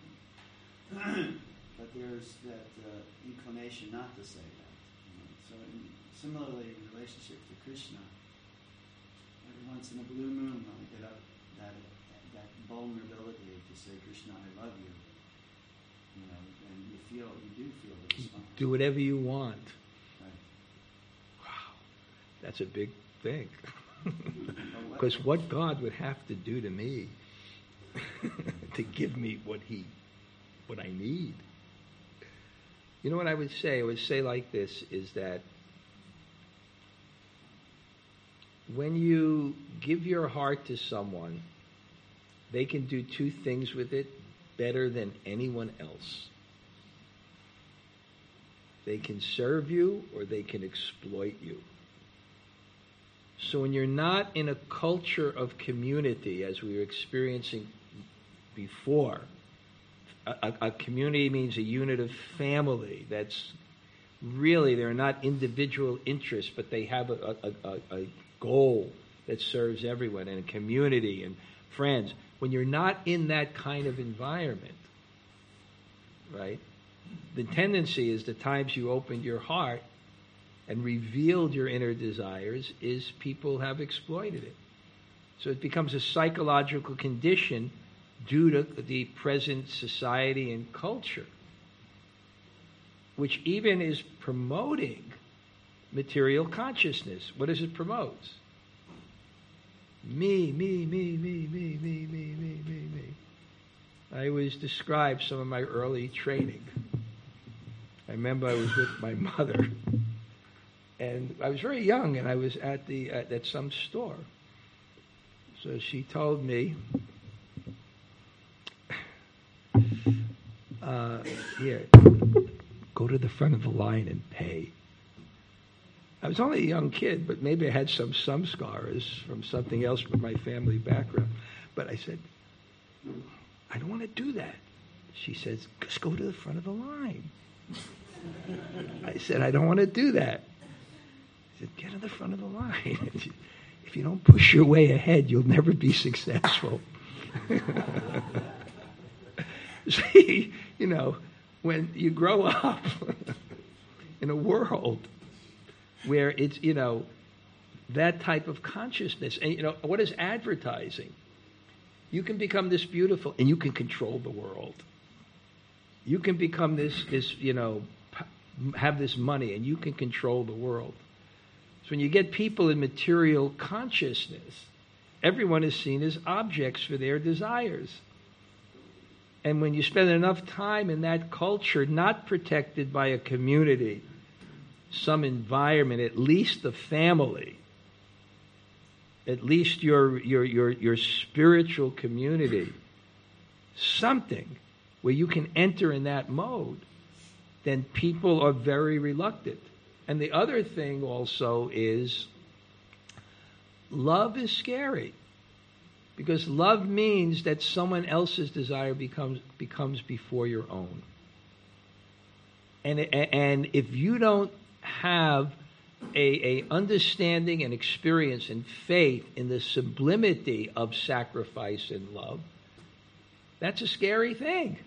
but there's that inclination not to say that. So similarly, in relationship to Krishna, every once in a blue moon, when we get up that vulnerability to say, "Krishna, I love you," and you do feel the response. Do whatever you want. Right. Wow, that's a big thing. Because what God would have to do to me to give me what I need. You know what I would say? I would say like this, is that when you give your heart to someone, they can do two things with it better than anyone else. They can serve you or they can exploit you. So when you're not in a culture of community, as we were experiencing before, a community means a unit of family that's really, they're not individual interests, but they have a goal that serves everyone, and a community and friends. When you're not in that kind of environment, right, the tendency is the times you opened your heart and revealed your inner desires is people have exploited it. So it becomes a psychological condition due to the present society and culture, which even is promoting material consciousness. What does it promote? Me. I always describe some of my early training. I remember I was with my mother, and I was very young, and I was at some store. So she told me, here, go to the front of the line and pay. I was only a young kid, but maybe I had some scars from something else with my family background. But I said, I don't want to do that. She says, just go to the front of the line. I said, I don't want to do that. She said, get to the front of the line. If you don't push your way ahead, you'll never be successful. See, when you grow up in a world where it's, that type of consciousness. And, what is advertising? You can become this beautiful, and you can control the world. You can become this, have this money, and you can control the world. So when you get people in material consciousness, everyone is seen as objects for their desires. And when you spend enough time in that culture, not protected by a community, some environment, at least the family, at least your spiritual community, something where you can enter in that mode, then people are very reluctant. And the other thing also is love is scary, because love means that someone else's desire becomes before your own. And if you don't have a understanding and experience and faith in the sublimity of sacrifice and love, that's a scary thing.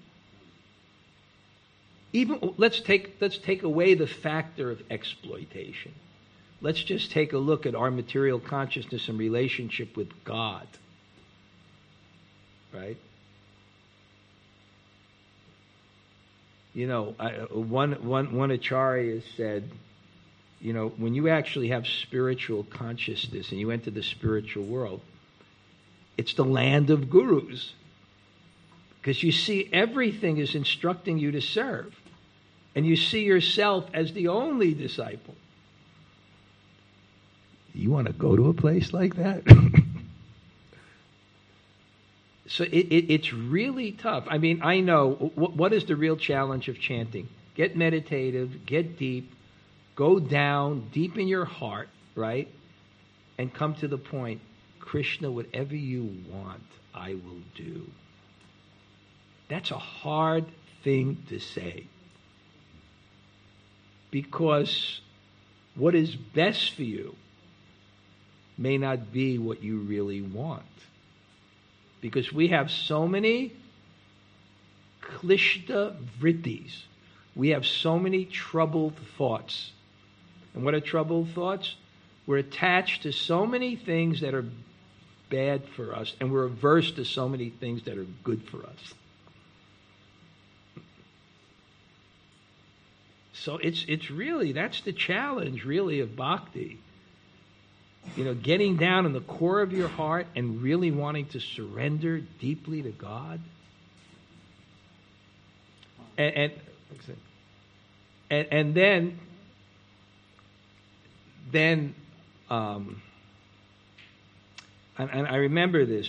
Even let's take away the factor of exploitation. Let's just take a look at our material consciousness and relationship with God. Right? One acharya said, when you actually have spiritual consciousness and you enter the spiritual world, it's the land of gurus. Because you see everything is instructing you to serve. And you see yourself as the only disciple. You want to go to a place like that? So it's really tough. I mean, I know, what is the real challenge of chanting? Get meditative, get deep, go down deep in your heart, right? And come to the point, Krishna, whatever you want, I will do. That's a hard thing to say. Because what is best for you may not be what you really want. Because we have so many klishta vrittis. We have so many troubled thoughts. And what are troubled thoughts? We're attached to so many things that are bad for us, and we're averse to so many things that are good for us. So it's really, that's the challenge, really, of bhakti. Getting down in the core of your heart and really wanting to surrender deeply to God. And then I remember this.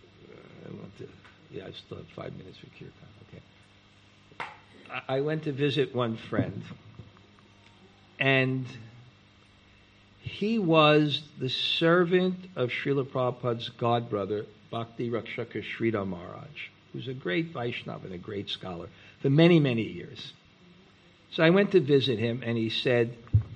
I still have 5 minutes for kirtan. Okay. I went to visit one friend, and he was the servant of Srila Prabhupada's godbrother, Bhakti Rakshaka Sridhar Maharaj, who's a great Vaishnava and a great scholar for many, many years. So I went to visit him, and he said,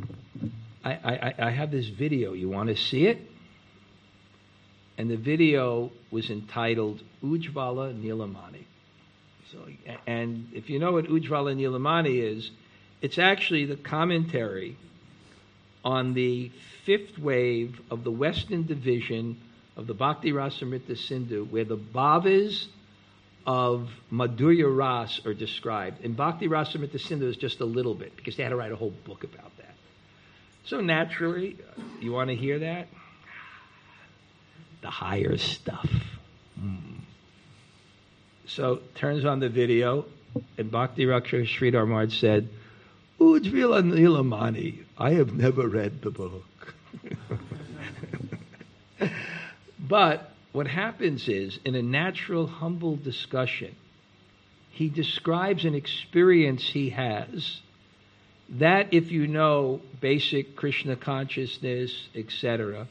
I have this video. You want to see it? And the video was entitled Ujjvala Nilamani. So, and if you know what Ujjvala Nilamani is, it's actually the commentary on the fifth wave of the Western division of the Bhakti Rasamrita Sindhu, where the bhavas of Madhurya Ras are described. And Bhakti Rasamrita Sindhu is just a little bit, because they had to write a whole book about that. So naturally, you want to hear that? The higher stuff. So turns on the video, and Bhakti Raksha Sridhar Maharaj said, Ujjvala Nilamani, I have never read the book. But what happens is, in a natural, humble discussion, he describes an experience he has that, if you know basic Krishna consciousness, etc.,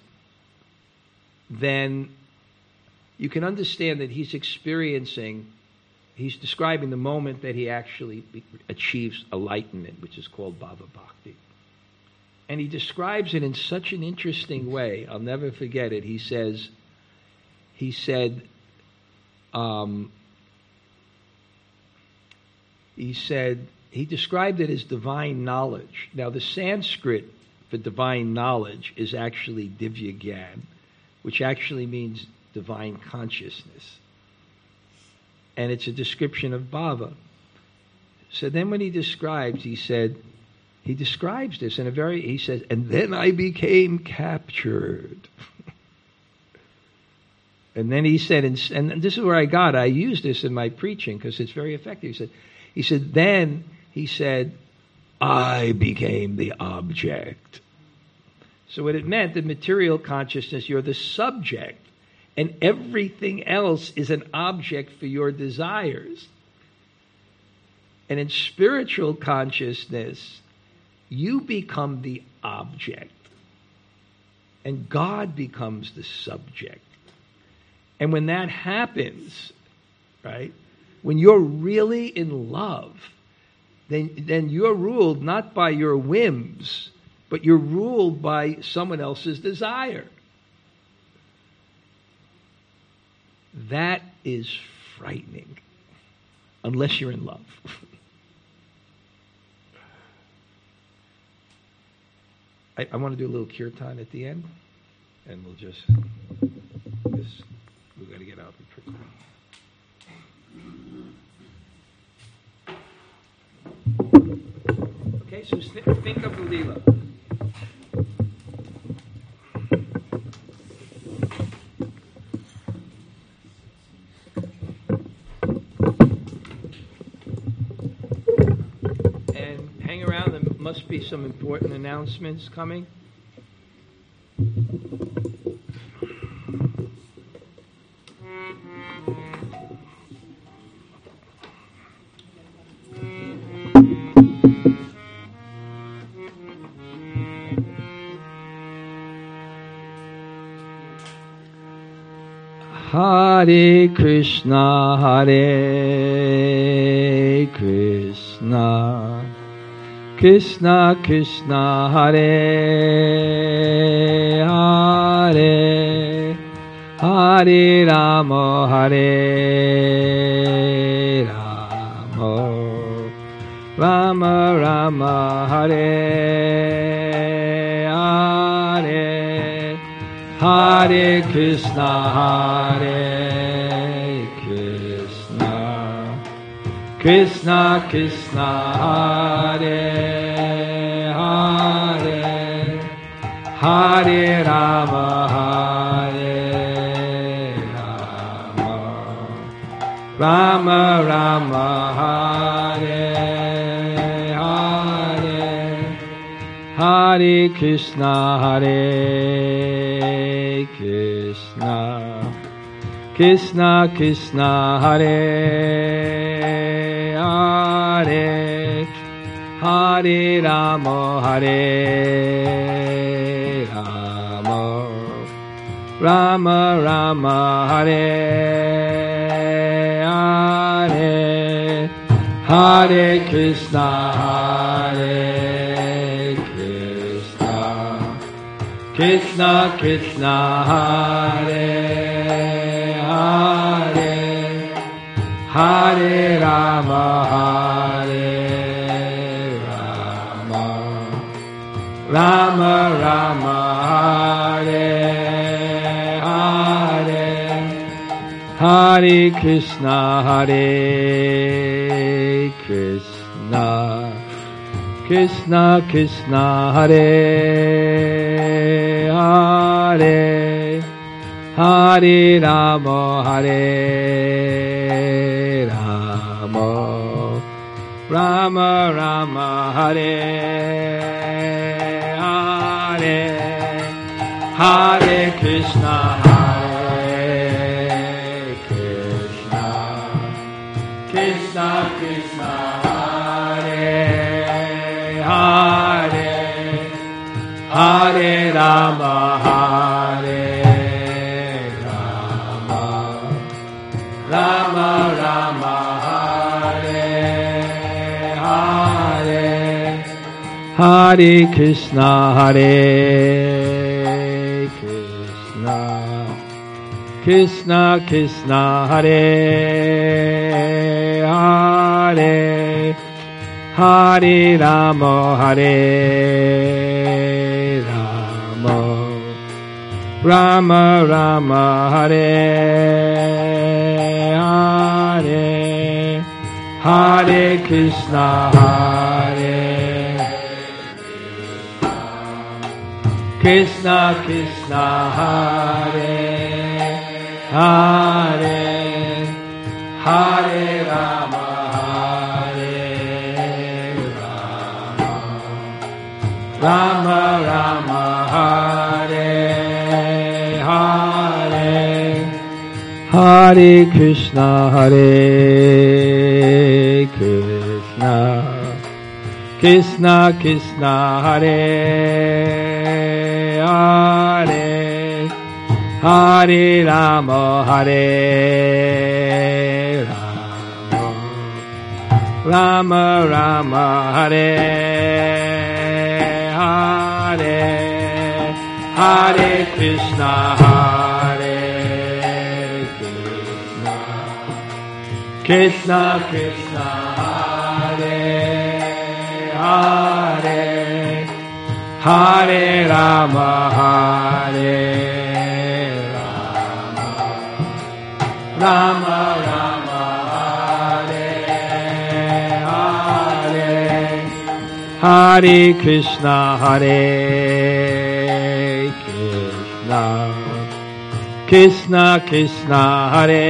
then you can understand that he's describing the moment that he actually achieves enlightenment, which is called Bhava Bhakti. And he describes it in such an interesting way. I'll never forget it. He described it as divine knowledge. Now, the Sanskrit for divine knowledge is actually Divya Gyan, which actually means divine consciousness. And it's a description of bhava. So then when he describes this in a very, he says, and then I became captured. And then he said, and this is where I use this in my preaching because it's very effective. He said, I became the object. So what it meant, the material consciousness, you're the subject, and everything else is an object for your desires. And in spiritual consciousness, you become the object, and God becomes the subject. And when that happens, right, when you're really in love, then you're ruled not by your whims, but you're ruled by someone else's desire. That is frightening, unless you're in love. I want to do a little kirtan at the end, and we'll just we've got to get out pretty quick. Okay, so think of the Leela. And hang around, there must be some important announcements coming. Hare Krishna, Hare Krishna, Krishna Krishna, Hare Hare, Hare Rama, Hare Rama, Rama Rama, Hare Hare, Hare Krishna, Hare Krishna, Krishna Krishna, Hare Hare, Hare Rama, Hare Rama, Rama Rama, Hare Hare, Hare Krishna, Hare Krishna, Krishna Krishna, Hare Hare, Hare Rama, Hare Rama, Rama Rama, Hare Hare, Hare Krishna, Hare Krishna, Krishna Krishna, Hare Hare, Hare Rama, Hare Rama, Rama Rama, Hare Hare, Hare Krishna, Hare Krishna, Krishna Krishna, Hare Hare, Hare Rama, Hare Rama Rama Hare Hare Hare Krishna Hare Krishna Krishna Krishna Hare Hare Hare Rama Hare Rama Rama Rama Hare Krishna Hare Krishna Krishna Krishna Hare Hare Hare Rama Hare Rama Rama Rama Hare Hare Hare Krishna Hare Krishna Krishna Hare Hare Hare Rama Hare Rama Rama Rama Hare Hare Hare Krishna Hare Krishna Krishna Krishna Hare Hare Hare Rama Hare Rama Rama Rama Hare Hare Hare Krishna Hare Krishna Krishna Krishna Hare Hare Hare Rama Hare Rama Rama Rama Hare Hare Hare Krishna Hare Krishna Krishna Krishna Hare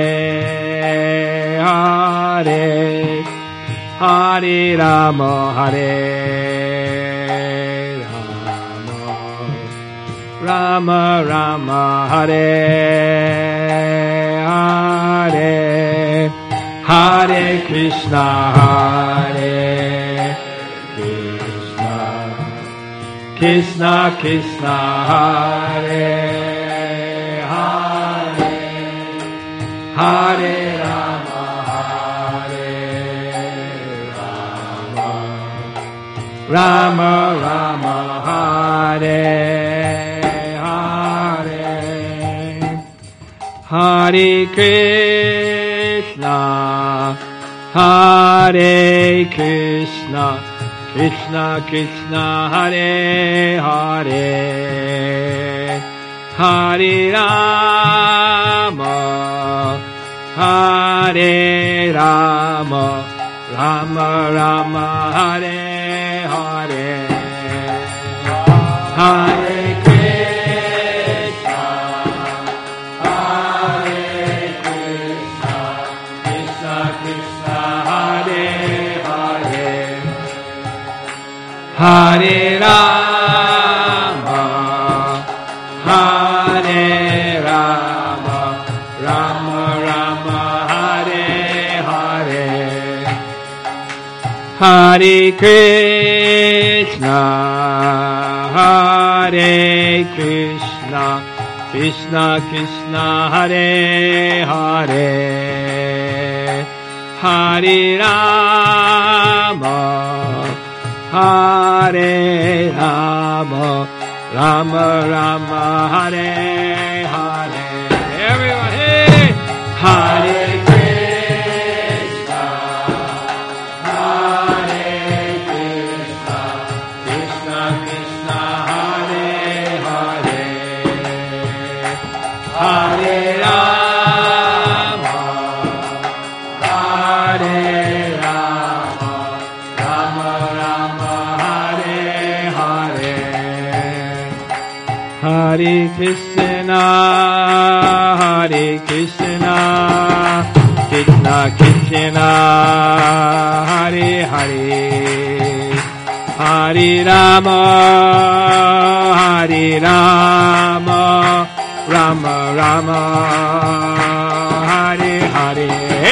Hare Hare Rama Hare Rama Rama Hare Hare Hare Krishna Hare Krishna Krishna Krishna Hare Hare Hare Rama Hare Rama Rama Rama Hare Hare Krishna, Hare Krishna, Krishna Krishna, Hare Hare, Hare Rama, Hare Rama, Rama Rama, Hare Hare, Hare Hare Rama, Hare Rama, Rama Rama, Hare Hare, Hare Krishna, Hare Krishna, Krishna Krishna, Hare Hare, Hare Rama, Hare Rama, Rama Rama, Hare Hare. Everyone, hey! Hare Krishna, Hare Krishna, Krishna Krishna, Hare Hare, Hare Rama, Hare Rama, Rama Rama, Hare Hare, Hare Krishna, Hare Krishna, Krishna Krishna, Hare Hare Rama, Hare Rama, Rama Rama, Hare Hare,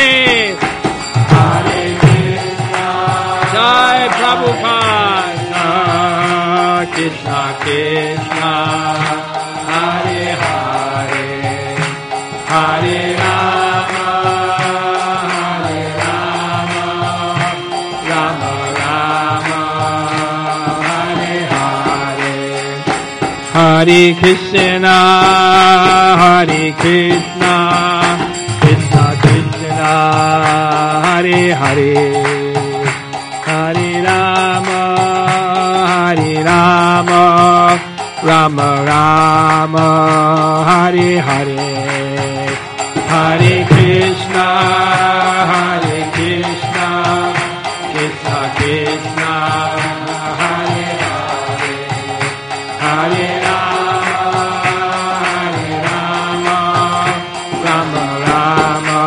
Hare Krishna, Jai Prabhupada, Krishna Krishna, Hare Hare, Hare Rama, Hare Rama, Rama Rama, Hare Hare, Hare Krishna, Hare Krishna, Krishna Krishna, Hare Hare, Hare Rama, Hare Rama, Rama Rama, Hare Hare, Hare Krishna, Hare Krishna, Krishna Krishna, Hare Hare, Hare Rama, Hare Rama, Rama Rama,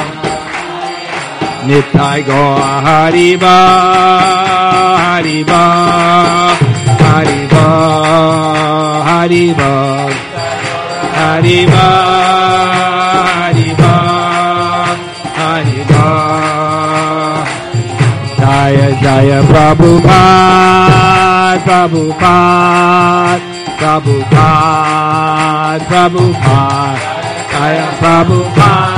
Nitai Gaur Hariba, Hariba, Hariba, Hariba, Hariba, Hariba, Hariba, Jaya Jaya Prabhupada, Prabhupada, Prabhupada, Prabhupada, Jaya Prabhupada.